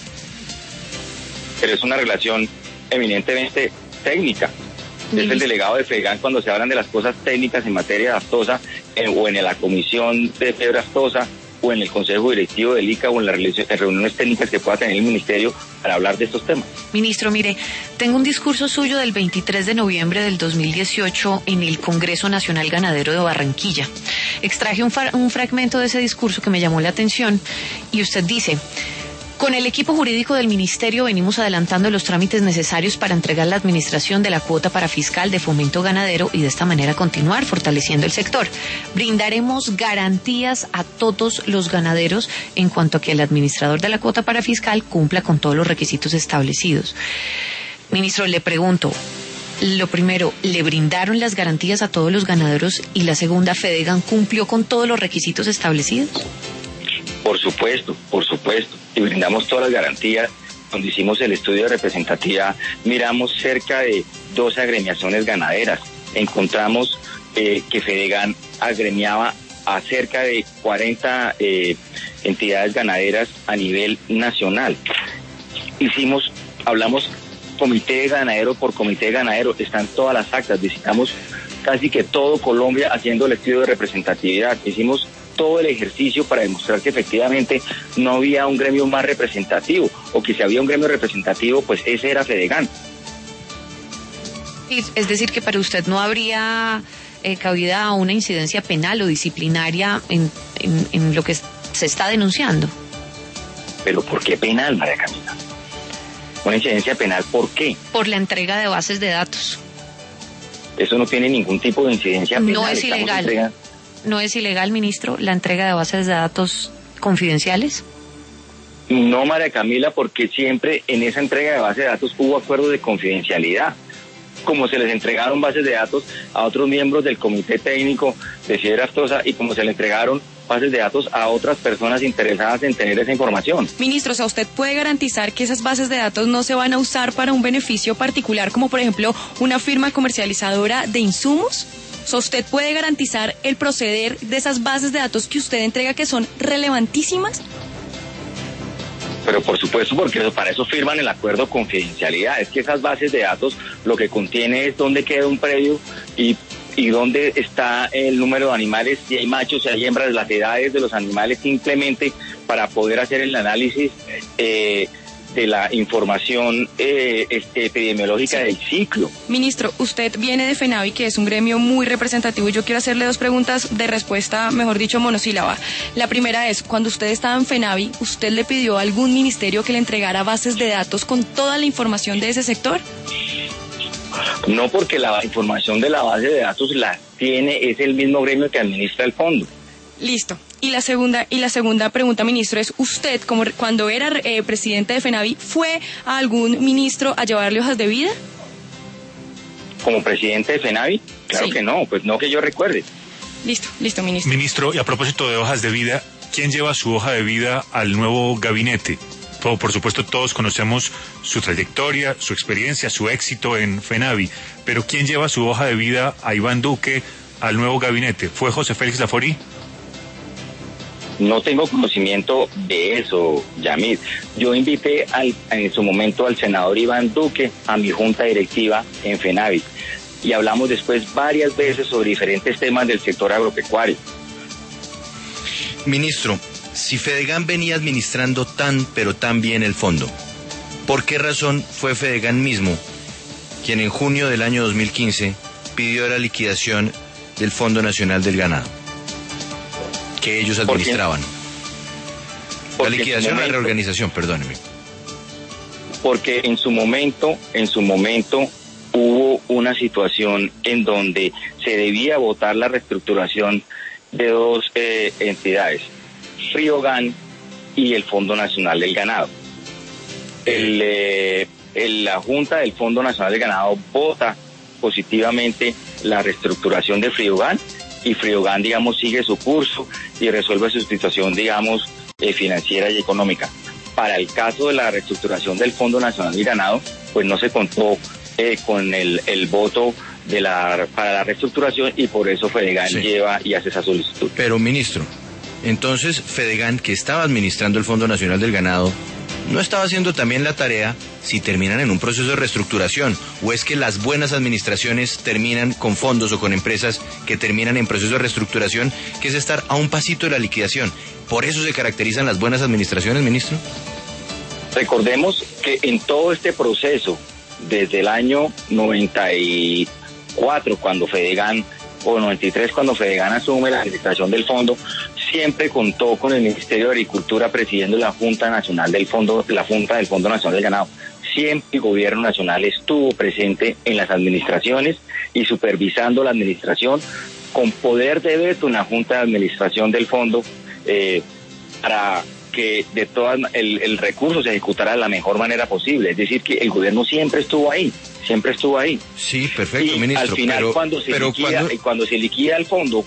Pero es una relación eminentemente técnica. Es el delegado de Fedegan cuando se hablan de las cosas técnicas en materia de aftosa o en la comisión de fiebre aftosa, o en el Consejo Directivo del ICA o en las reuniones técnicas que pueda tener el Ministerio para hablar de estos temas. Ministro, mire, tengo un discurso suyo del 23 de noviembre del 2018 en el Congreso Nacional Ganadero de Barranquilla. Extraje un fragmento de ese discurso que me llamó la atención y usted dice: con el equipo jurídico del Ministerio venimos adelantando los trámites necesarios para entregar la administración de la cuota para fiscal de fomento ganadero y de esta manera continuar fortaleciendo el sector. Brindaremos garantías a todos los ganaderos en cuanto a que el administrador de la cuota para fiscal cumpla con todos los requisitos establecidos. Ministro, le pregunto, lo primero, ¿le brindaron las garantías a todos los ganaderos? Y la segunda, ¿Fedegan cumplió con todos los requisitos establecidos? Por supuesto. Y brindamos todas las garantías. Cuando hicimos el estudio de representatividad, miramos cerca de 12 agremiaciones ganaderas. Encontramos que Fedegan agremiaba a cerca de 40 entidades ganaderas a nivel nacional. Hablamos comité ganadero por comité ganadero, están todas las actas, visitamos casi que todo Colombia haciendo el estudio de representatividad. Hicimos todo el ejercicio para demostrar que efectivamente no había un gremio más representativo, o que si había un gremio representativo, pues ese era Fedegan. Es decir, que para usted no habría cabida a una incidencia penal o disciplinaria en lo que se está denunciando. ¿Pero por qué penal, María Camila? ¿Una incidencia penal por qué? Por la entrega de bases de datos. Eso no tiene ningún tipo de incidencia penal. No es ilegal. ¿No es ilegal, ministro, la entrega de bases de datos confidenciales? No, María Camila, porque siempre en esa entrega de bases de datos hubo acuerdos de confidencialidad. Como se les entregaron bases de datos a otros miembros del comité técnico de Sierra Aftosa y como se le entregaron bases de datos a otras personas interesadas en tener esa información. Ministro, o sea, ¿usted puede garantizar que esas bases de datos no se van a usar para un beneficio particular, como por ejemplo una firma comercializadora de insumos? O sea, ¿usted puede garantizar el proceder de esas bases de datos que usted entrega, que son relevantísimas? Pero por supuesto, porque para eso firman el acuerdo de confidencialidad. Es que esas bases de datos lo que contiene es dónde queda un predio y dónde está el número de animales, si hay machos, si hay hembras, las edades de los animales, simplemente para poder hacer el análisis de la información epidemiológica del ciclo. Ministro, usted viene de FENAVI, que es un gremio muy representativo, y yo quiero hacerle dos preguntas de respuesta, mejor dicho, monosílaba. La primera es, cuando usted estaba en FENAVI, ¿usted le pidió a algún ministerio que le entregara bases de datos con toda la información de ese sector? No, porque la información de la base de datos la tiene, es el mismo gremio que administra el fondo. Listo. Y la segunda pregunta, ministro, es: ¿usted, como cuando era presidente de FENAVI, fue a algún ministro a llevarle hojas de vida? ¿Como presidente de FENAVI? Claro Sí. que no, pues no que yo recuerde. Listo, ministro. Ministro, y a propósito de hojas de vida, ¿quién lleva su hoja de vida al nuevo gabinete? Por supuesto, todos conocemos su trayectoria, su experiencia, su éxito en FENAVI, pero ¿quién lleva su hoja de vida a Iván Duque al nuevo gabinete? ¿Fue José Félix Laforí? No tengo conocimiento de eso, Yamil. Yo invité en su momento al senador Iván Duque a mi junta directiva en FENAVI y hablamos después varias veces sobre diferentes temas del sector agropecuario. Ministro, si Fedegan venía administrando pero tan bien el fondo, ¿por qué razón fue Fedegan mismo quien en junio del año 2015 pidió la liquidación del Fondo Nacional del Ganado que ellos administraban? La liquidación, la reorganización, perdóneme. Porque en su momento hubo una situación en donde se debía votar la reestructuración de dos entidades, Friogan y el Fondo Nacional del Ganado. La Junta del Fondo Nacional del Ganado vota positivamente la reestructuración de Friogan, y Friogan, digamos, sigue su curso y resuelve su situación, digamos, financiera y económica. Para el caso de la reestructuración del Fondo Nacional del Ganado, pues no se contó con el voto para la reestructuración, y por eso Fedegan lleva y hace esa solicitud. Pero, ministro, entonces Fedegan, que estaba administrando el Fondo Nacional del Ganado, ¿no estaba haciendo también la tarea si terminan en un proceso de reestructuración? ¿O es que las buenas administraciones terminan con fondos o con empresas que terminan en proceso de reestructuración, que es estar a un pasito de la liquidación? ¿Por eso se caracterizan las buenas administraciones, ministro? Recordemos que en todo este proceso, desde el año 94, cuando Fedegan, o 93, cuando Fedegan asume la administración del fondo, siempre contó con el Ministerio de Agricultura presidiendo la Junta Nacional del Fondo, la Junta del Fondo Nacional del Ganado. Siempre el gobierno nacional estuvo presente en las administraciones y supervisando la administración con poder de veto en la Junta de Administración del Fondo para que el recurso se ejecutara de la mejor manera posible. Es decir, que el gobierno siempre estuvo ahí. Sí, perfecto, y ministro. Al final, cuando se liquida el fondo,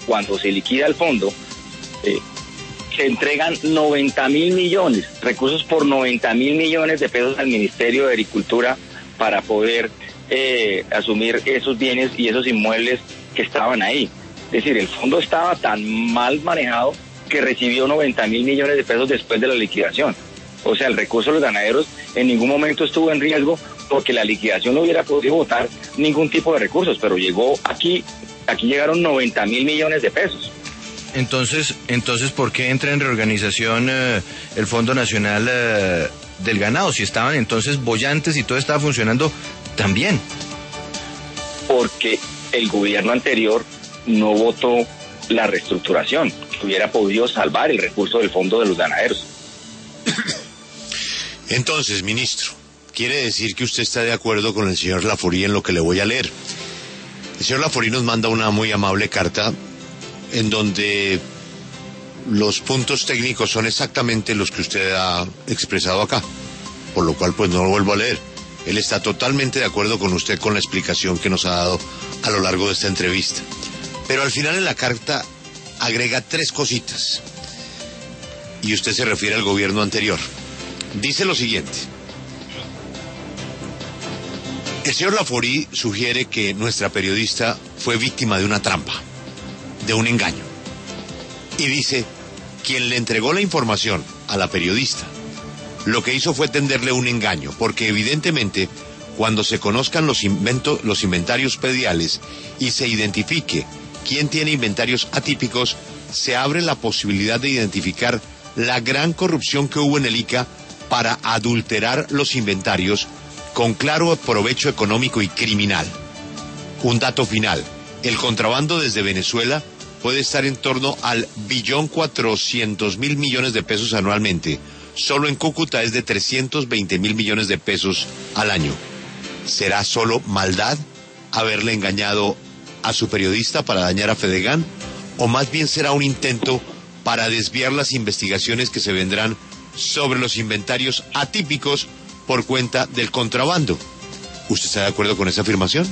se entregan 90.000 millones, recursos por 90.000 millones de pesos al Ministerio de Agricultura para poder asumir esos bienes y esos inmuebles que estaban ahí. Es decir, el fondo estaba tan mal manejado que recibió 90.000 millones de pesos después de la liquidación. O sea, el recurso de los ganaderos en ningún momento estuvo en riesgo porque la liquidación no hubiera podido botar ningún tipo de recursos, pero llegó aquí llegaron 90.000 millones de pesos. Entonces, ¿por qué entra en reorganización el Fondo Nacional del Ganado? Si estaban entonces bollantes y todo estaba funcionando tan bien. Porque el gobierno anterior no votó la reestructuración, que hubiera podido salvar el recurso del Fondo de los Ganaderos. Entonces, ministro, quiere decir que usted está de acuerdo con el señor Laforí en lo que le voy a leer. El señor Laforí nos manda una muy amable carta en donde los puntos técnicos son exactamente los que usted ha expresado acá, por lo cual pues no lo vuelvo a leer. Él está totalmente de acuerdo con usted con la explicación que nos ha dado a lo largo de esta entrevista. Pero al final en la carta agrega 3 cositas. Y usted se refiere al gobierno anterior. Dice lo siguiente. El señor Laforí sugiere que nuestra periodista fue víctima de una trampa, de un engaño. Y dice, quien le entregó la información a la periodista, lo que hizo fue tenderle un engaño, porque evidentemente cuando se conozcan los inventarios prediales y se identifique quién tiene inventarios atípicos, se abre la posibilidad de identificar la gran corrupción que hubo en el ICA para adulterar los inventarios con claro provecho económico y criminal. Un dato final, el contrabando desde Venezuela puede estar en torno al 1.400.000 millones de pesos anualmente. Solo en Cúcuta es de 320.000 millones de pesos al año. ¿Será solo maldad haberle engañado a su periodista para dañar a Fedegan? ¿O más bien será un intento para desviar las investigaciones que se vendrán sobre los inventarios atípicos por cuenta del contrabando? ¿Usted está de acuerdo con esa afirmación?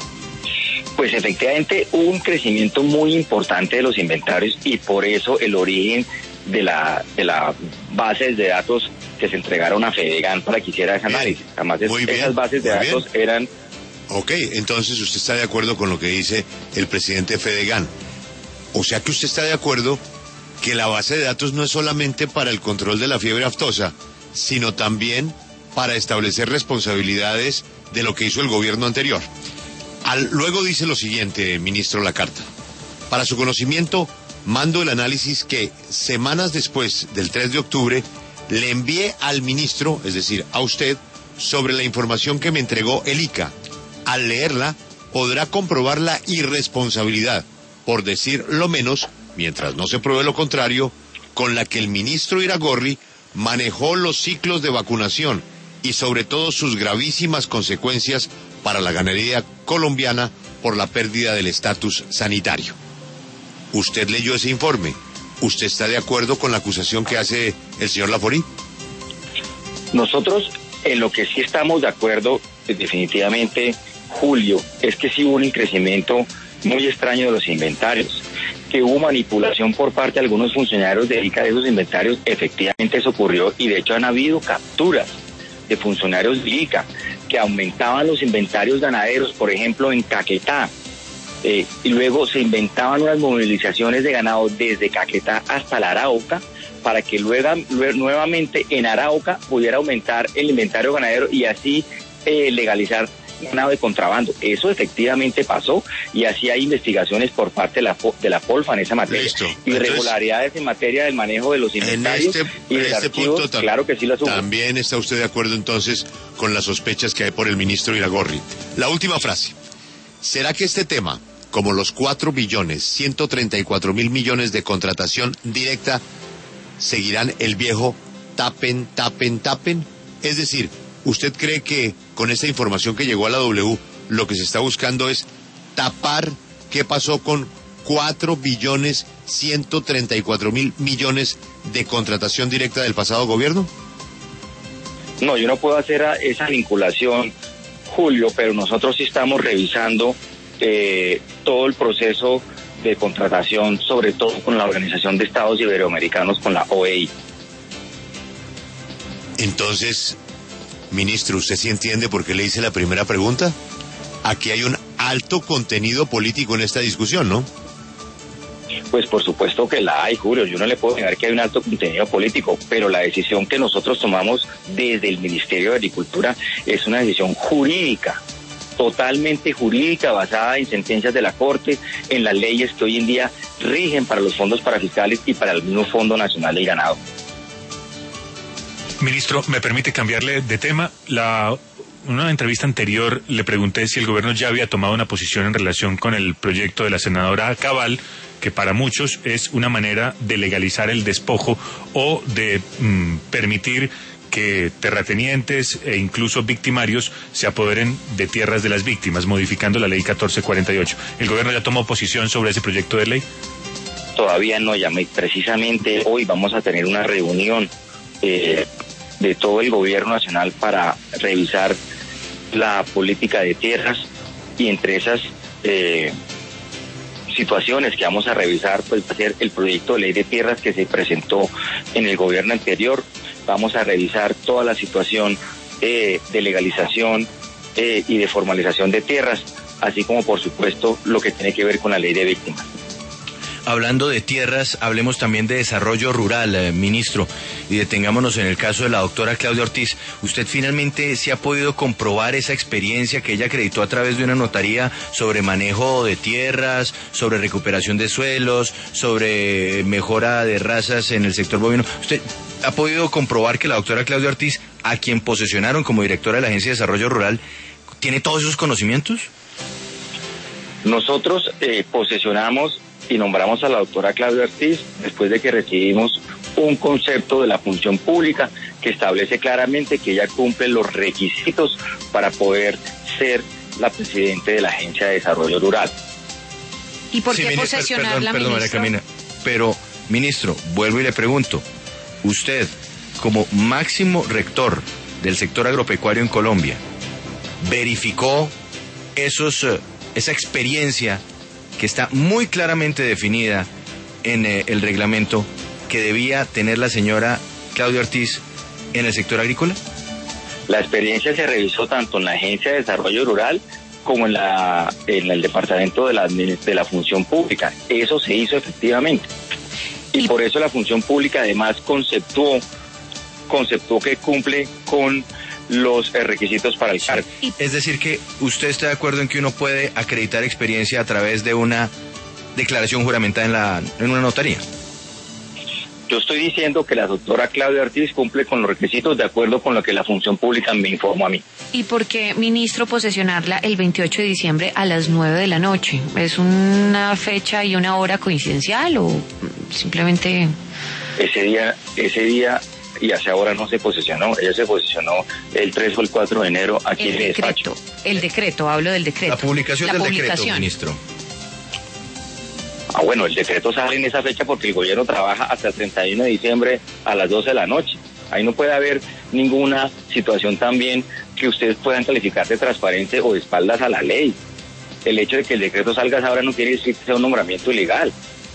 Pues efectivamente hubo un crecimiento muy importante de los inventarios y por eso el origen de la bases de datos que se entregaron a Fedegan para que hiciera ese análisis. Además, esas bases de datos eran... Ok, entonces usted está de acuerdo con lo que dice el presidente Fedegan. O sea que usted está de acuerdo que la base de datos no es solamente para el control de la fiebre aftosa, sino también para establecer responsabilidades de lo que hizo el gobierno anterior. Luego dice lo siguiente, ministro, la carta. Para su conocimiento, mando el análisis que, semanas después del 3 de octubre, le envié al ministro, es decir, a usted, sobre la información que me entregó el ICA. Al leerla, podrá comprobar la irresponsabilidad, por decir lo menos, mientras no se pruebe lo contrario, con la que el ministro Iragorri manejó los ciclos de vacunación y sobre todo sus gravísimas consecuencias para la ganadería colombiana por la pérdida del estatus sanitario. ¿Usted leyó ese informe? ¿Usted está de acuerdo con la acusación que hace el señor Laforí? Nosotros en lo que sí estamos de acuerdo, definitivamente, Julio, es que sí hubo un crecimiento muy extraño de los inventarios, que hubo manipulación por parte de algunos funcionarios de ICA de esos inventarios. Efectivamente eso ocurrió y de hecho han habido capturas de funcionarios de ICA que aumentaban los inventarios ganaderos, por ejemplo en Caquetá, y luego se inventaban unas movilizaciones de ganado desde Caquetá hasta la Arauca para que luego nuevamente en Arauca pudiera aumentar el inventario ganadero y así legalizar ganado de contrabando. Eso efectivamente pasó y así hay investigaciones por parte de la Polfa en esa materia. Listo. Irregularidades en materia del manejo de los inventarios y de archivos, punto claro que sí las hubo. También está usted de acuerdo entonces con las sospechas que hay por el ministro Iragorri. La última frase. ¿Será que este tema, como los 4.134.000 millones de contratación directa, seguirán el viejo tapen, tapen, tapen? Es decir, ¿usted cree que con esta información que llegó a la W, lo que se está buscando es tapar qué pasó con 4.134.000 millones de contratación directa del pasado gobierno? No, yo no puedo hacer esa vinculación, Julio, pero nosotros sí estamos revisando todo el proceso de contratación, sobre todo con la Organización de Estados Iberoamericanos, con la OEI. Entonces, ministro, ¿usted sí entiende por qué le hice la primera pregunta? Aquí hay un alto contenido político en esta discusión, ¿no? Pues por supuesto que la hay, Julio. Yo no le puedo negar que hay un alto contenido político, pero la decisión que nosotros tomamos desde el Ministerio de Agricultura es una decisión jurídica, totalmente jurídica, basada en sentencias de la Corte, en las leyes que hoy en día rigen para los fondos parafiscales y para el mismo Fondo Nacional del Ganado. Ministro, ¿me permite cambiarle de tema? En una entrevista anterior le pregunté si el gobierno ya había tomado una posición en relación con el proyecto de la senadora Cabal, que para muchos es una manera de legalizar el despojo o de permitir que terratenientes e incluso victimarios se apoderen de tierras de las víctimas, modificando la ley 1448. ¿El gobierno ya tomó posición sobre ese proyecto de ley? Todavía no, precisamente hoy vamos a tener una reunión de todo el gobierno nacional para revisar la política de tierras y entre esas situaciones que vamos a revisar pues va a ser el proyecto de ley de tierras que se presentó en el gobierno anterior. Vamos a revisar toda la situación de legalización y de formalización de tierras, así como por supuesto lo que tiene que ver con la ley de víctimas. Hablando de tierras, hablemos también de desarrollo rural, ministro, y detengámonos en el caso de la doctora Claudia Ortiz. ¿Usted finalmente se ha podido comprobar esa experiencia que ella acreditó a través de una notaría sobre manejo de tierras, sobre recuperación de suelos, sobre mejora de razas en el sector bovino? ¿Usted ha podido comprobar que la doctora Claudia Ortiz, a quien posesionaron como directora de la Agencia de Desarrollo Rural, tiene todos esos conocimientos? Nosotros posesionamos y nombramos a la doctora Claudia Ortiz después de que recibimos un concepto de la función pública que establece claramente que ella cumple los requisitos para poder ser la presidenta de la Agencia de Desarrollo Rural. ¿Y por qué posesionarla, perdón, María Camila, pero, ministro, vuelvo y le pregunto, usted, como máximo rector del sector agropecuario en Colombia, ¿verificó esa experiencia que está muy claramente definida en el reglamento que debía tener la señora Claudia Ortiz en el sector agrícola? La experiencia se revisó tanto en la Agencia de Desarrollo Rural como en el Departamento de la Función Pública. Eso se hizo efectivamente. Y por eso la Función Pública además conceptuó que cumple con los requisitos para el cargo. Es decir que usted está de acuerdo en que uno puede acreditar experiencia a través de una declaración juramentada en una notaría. Yo estoy diciendo que la doctora Claudia Ortiz cumple con los requisitos de acuerdo con lo que la Función Pública me informó a mí. ¿Y por qué, ministro, posesionarla el 28 de diciembre a las 9 de la noche? ¿Es una fecha y una hora coincidencial o simplemente...? Ese día y hacia ahora no se posesionó, ella se posesionó el 3 o el 4 de enero aquí en el despacho. El decreto, hablo del decreto. La publicación del decreto, ministro. Bueno, el decreto sale en esa fecha porque el gobierno trabaja hasta el 31 de diciembre a las 12 de la noche. Ahí no puede haber ninguna situación también que ustedes puedan calificar de transparente o de espaldas a la ley. El hecho de que el decreto salga ahora no quiere decir que sea un nombramiento ilegal.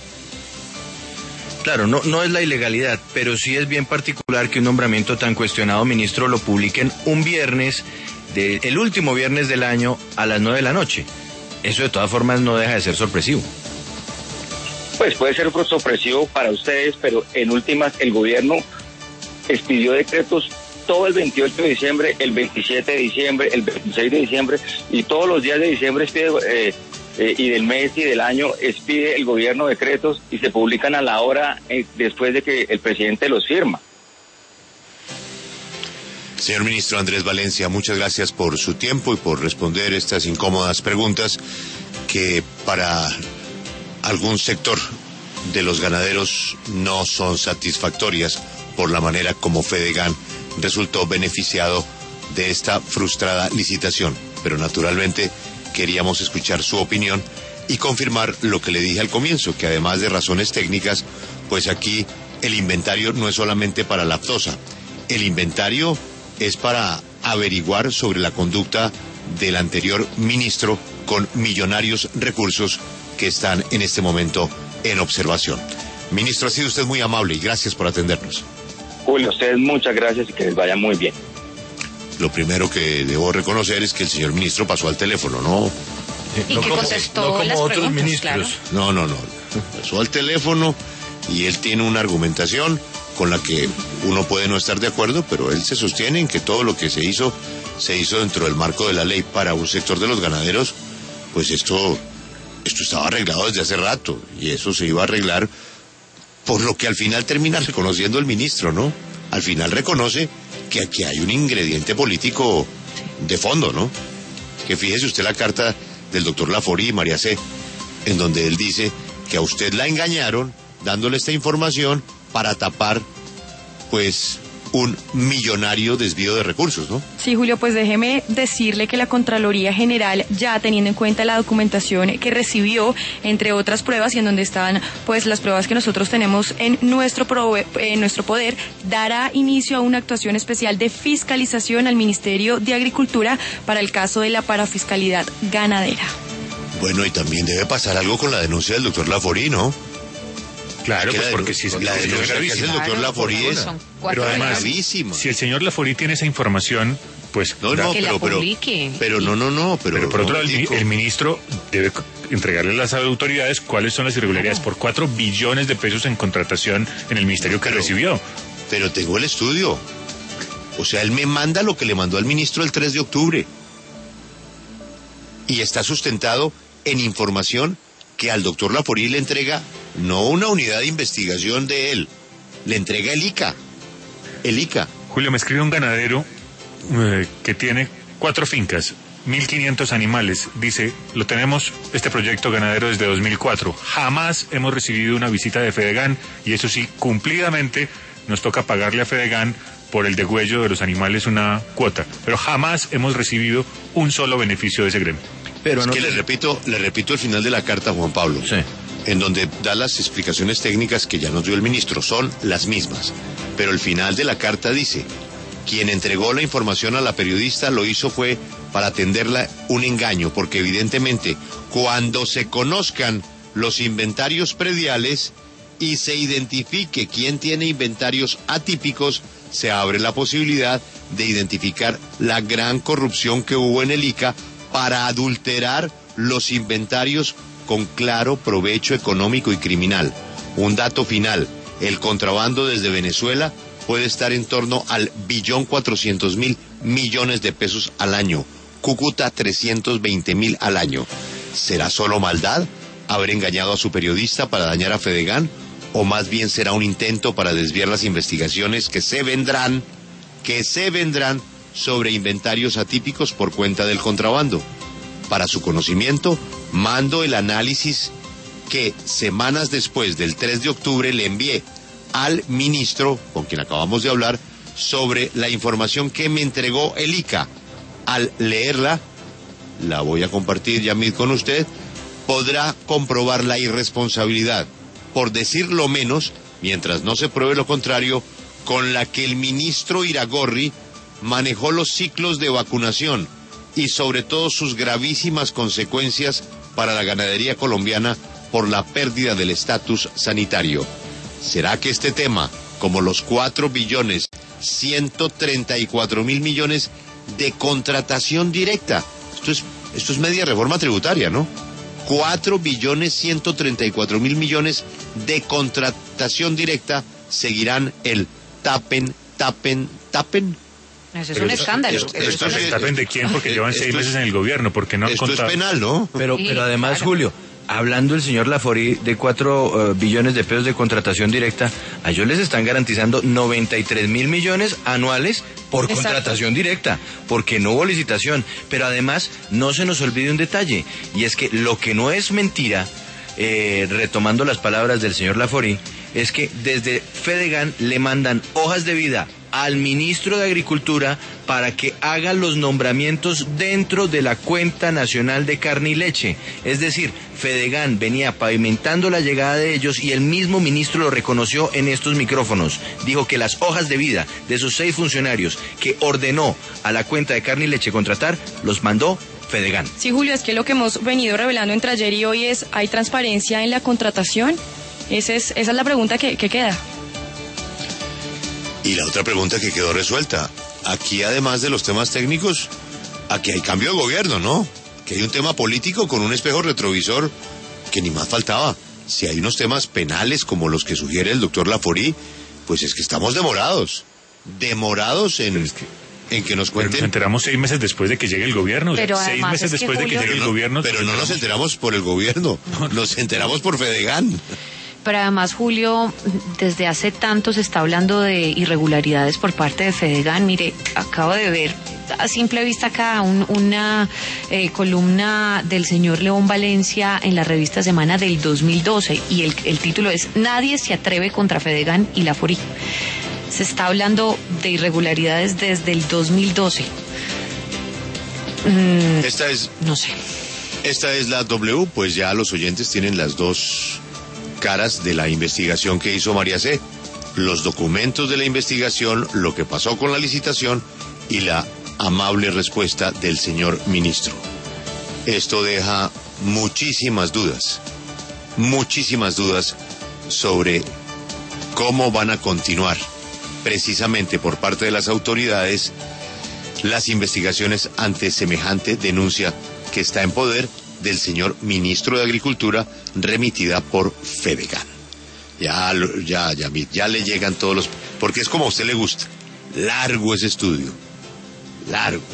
Claro, no es la ilegalidad, pero sí es bien particular que un nombramiento tan cuestionado, ministro, lo publiquen un viernes, el último viernes del año a las 9 de la noche. Eso de todas formas no deja de ser sorpresivo. Pues puede ser sorpresivo para ustedes, pero en últimas el gobierno expidió decretos todo el 28 de diciembre, el 27 de diciembre, el 26 de diciembre y todos los días de diciembre y del mes y del año expide el gobierno decretos y se publican a la hora después de que el presidente los firma. Señor ministro Andrés Valencia, muchas gracias por su tiempo y por responder estas incómodas preguntas que para algún sector de los ganaderos no son satisfactorias por la manera como Fedegan resultó beneficiado de esta frustrada licitación. Pero naturalmente queríamos escuchar su opinión y confirmar lo que le dije al comienzo, que además de razones técnicas, pues aquí el inventario no es solamente para la aftosa, el inventario es para averiguar sobre la conducta del anterior ministro con millonarios recursos que están en este momento en observación. Ministro, ha sido usted muy amable y gracias por atendernos. Julio, a ustedes muchas gracias y que les vaya muy bien. Lo primero que debo reconocer es que el señor ministro pasó al teléfono, ¿no? Y que contestó no como las otros preguntas, ministros. claro. No. Pasó al teléfono y él tiene una argumentación con la que uno puede no estar de acuerdo, pero él se sostiene en que todo lo que se hizo dentro del marco de la ley para un sector de los ganaderos. Pues esto estaba arreglado desde hace rato y eso se iba a arreglar, por lo que al final termina reconociendo el ministro, ¿no? Al final reconoce que aquí hay un ingrediente político de fondo, ¿no? Que fíjese usted la carta del doctor Laforí y María C., en donde él dice que a usted la engañaron dándole esta información para tapar, pues, un millonario desvío de recursos, ¿no? Sí, Julio, pues déjeme decirle que la Contraloría General, ya teniendo en cuenta la documentación que recibió, entre otras pruebas, y en donde están pues las pruebas que nosotros tenemos en nuestro poder, dará inicio a una actuación especial de fiscalización al Ministerio de Agricultura para el caso de la parafiscalidad ganadera. Bueno, y también debe pasar algo con la denuncia del doctor Laforí, ¿no? Claro, pues porque si la denuncia que hace el doctor Laforí es pero además, gravísima. si el señor Laforí tiene esa información, pues no, que la publique. Pero por otro lado, el ministro debe entregarle a las autoridades cuáles son las irregularidades por 4 billones de pesos en contratación en el ministerio que recibió. Pero tengo el estudio. O sea, él me manda lo que le mandó al ministro el 3 de octubre. Y está sustentado en información que al doctor Laforí le entrega no una unidad de investigación de él, le entrega el ICA. El ICA. Julio, me escribe un ganadero que tiene 4 fincas, 1.500 animales. Dice, este proyecto ganadero desde 2004. Jamás hemos recibido una visita de Fedegan y eso sí, cumplidamente nos toca pagarle a Fedegan por el degüello de los animales una cuota. Pero jamás hemos recibido un solo beneficio de ese gremio. Pero le repito el final de la carta, Juan Pablo. Sí. En donde da las explicaciones técnicas que ya nos dio el ministro, son las mismas. Pero el final de la carta dice, quien entregó la información a la periodista lo hizo fue para tenderla un engaño, porque evidentemente cuando se conozcan los inventarios prediales y se identifique quién tiene inventarios atípicos, se abre la posibilidad de identificar la gran corrupción que hubo en el ICA para adulterar los inventarios con claro provecho económico y criminal. Un dato final, el contrabando desde Venezuela puede estar en torno al 1.400.000 millones de pesos al año, Cúcuta 320.000 al año. ¿Será solo maldad haber engañado a su periodista para dañar a Fedegan? ¿O más bien será un intento para desviar las investigaciones que se vendrán sobre inventarios atípicos por cuenta del contrabando? Para su conocimiento, mando el análisis que semanas después del 3 de octubre le envié al ministro, con quien acabamos de hablar, sobre la información que me entregó el ICA. Al leerla, la voy a compartir ya mismo con usted, podrá comprobar la irresponsabilidad, por decir lo menos, mientras no se pruebe lo contrario, con la que el ministro Iragorri manejó los ciclos de vacunación y sobre todo sus gravísimas consecuencias para la ganadería colombiana por la pérdida del estatus sanitario. ¿Será que este tema, como los 4.134.000 millones de contratación directa, esto es media reforma tributaria, ¿no? 4.134.000.000.000 de contratación directa seguirán el tapen. Eso es un escándalo. ¿Saben de quién? Porque llevan 6 meses en el gobierno, porque no han esto contado. es penal, ¿no? Pero además, claro. Julio, hablando el señor Laforí de 4 billones de pesos de contratación directa, a ellos les están garantizando 93.000 millones anuales por Exacto. contratación directa, porque no hubo licitación. Pero además, no se nos olvide un detalle, y es que lo que no es mentira, retomando las palabras del señor Laforí, es que desde Fedegan le mandan hojas de vida al ministro de Agricultura para que haga los nombramientos dentro de la cuenta nacional de carne y leche. Es decir, Fedegan venía pavimentando la llegada de ellos y el mismo ministro lo reconoció en estos micrófonos. Dijo que las hojas de vida de esos 6 funcionarios que ordenó a la cuenta de carne y leche contratar, los mandó Fedegan. Sí, Julio, es que lo que hemos venido revelando entre ayer y hoy es, ¿hay transparencia en la contratación? Esa es la pregunta que queda. Y la otra pregunta que quedó resuelta, aquí además de los temas técnicos, aquí hay cambio de gobierno, ¿no? Que hay un tema político con un espejo retrovisor que ni más faltaba. Si hay unos temas penales como los que sugiere el doctor Laforí, pues es que estamos demorados en que nos Pero nos cuenten. enteramos 6 meses después de que llegue el gobierno. Pero 6 además meses es que, después de que Julio, llegue el gobierno. Pero no nos enteramos por el gobierno, nos enteramos por Fedegan. Pero además, Julio, desde hace tanto se está hablando de irregularidades por parte de Fedegan. Mire, acabo de ver a simple vista acá una columna del señor León Valencia en la revista Semana del 2012 y el título es "Nadie se atreve contra Fedegan y Laforí". Se está hablando de irregularidades desde el 2012. No sé. Esta es la W, pues ya los oyentes tienen las dos caras de la investigación que hizo María C. Los documentos de la investigación, lo que pasó con la licitación y la amable respuesta del señor ministro. Esto deja muchísimas dudas sobre cómo van a continuar precisamente por parte de las autoridades las investigaciones ante semejante denuncia que está en poder del señor ministro de Agricultura, remitida por Fedegan. Ya le llegan todos los... Porque es como a usted le gusta. Largo ese estudio. Largo.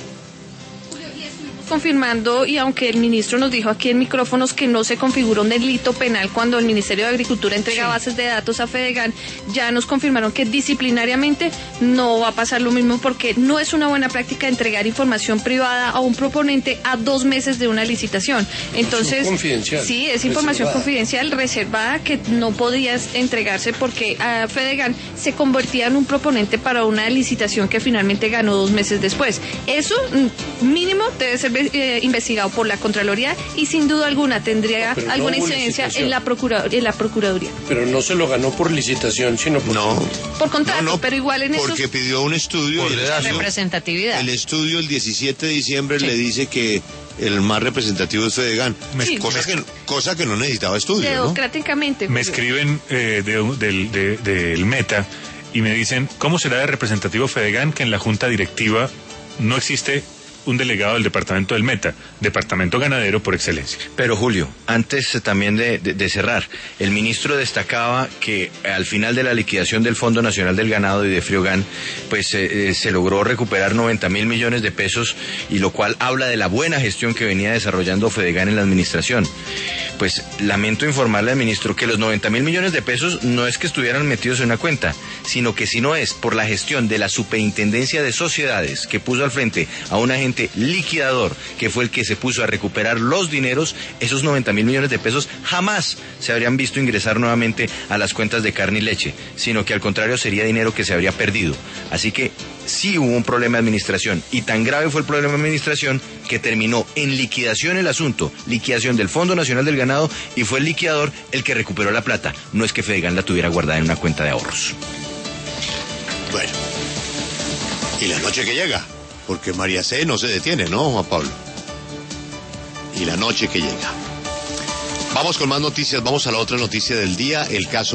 Confirmando, y aunque el ministro nos dijo aquí en micrófonos que no se configura un delito penal cuando el Ministerio de Agricultura entrega bases de datos a Fedegan, ya nos confirmaron que disciplinariamente no va a pasar lo mismo porque no es una buena práctica entregar información privada a un proponente a 2 meses de una licitación. Entonces, confidencial, sí, es información reservada. Confidencial, reservada, que no podía entregarse porque a Fedegan se convertía en un proponente para una licitación que finalmente ganó 2 meses después. Eso mínimo debe ser investigado por la Contraloría y sin duda alguna tendría No, alguna hubo incidencia licitación. en la Procuraduría. Pero no se lo ganó por licitación, sino por... Por contrato, pero igual en porque esos... pidió un estudio y Representatividad. el estudio el 17 de diciembre le dice que el más representativo es Fedegan. Sí. Cosa que no necesitaba estudio, ¿no? Democráticamente. Me Julio. escriben del Meta y me dicen, ¿cómo será de representativo Fedegan que en la junta directiva no existe un delegado del departamento del Meta, departamento ganadero por excelencia? Pero Julio, antes también de cerrar, el ministro destacaba que al final de la liquidación del Fondo Nacional del Ganado y de Friogan, pues se logró recuperar 90.000 millones de pesos, y lo cual habla de la buena gestión que venía desarrollando Fedegan en la administración. Pues lamento informarle al ministro que los 90.000 millones de pesos no es que estuvieran metidos en una cuenta, sino que si no es por la gestión de la Superintendencia de Sociedades, que puso al frente a un agente liquidador, que fue el que se puso a recuperar los dineros, esos 90.000 millones de pesos jamás se habrían visto ingresar nuevamente a las cuentas de carne y leche, sino que al contrario sería dinero que se habría perdido. Así que sí hubo un problema de administración, y tan grave fue el problema de administración que terminó en liquidación el asunto, liquidación del Fondo Nacional del Ganado, y fue el liquidador el que recuperó la plata, no es que Fedegan la tuviera guardada en una cuenta de ahorros. Bueno, y la noche que llega, porque María C. no se detiene, ¿no, Juan Pablo? Y la noche que llega. Vamos con más noticias, vamos a la otra noticia del día, el caso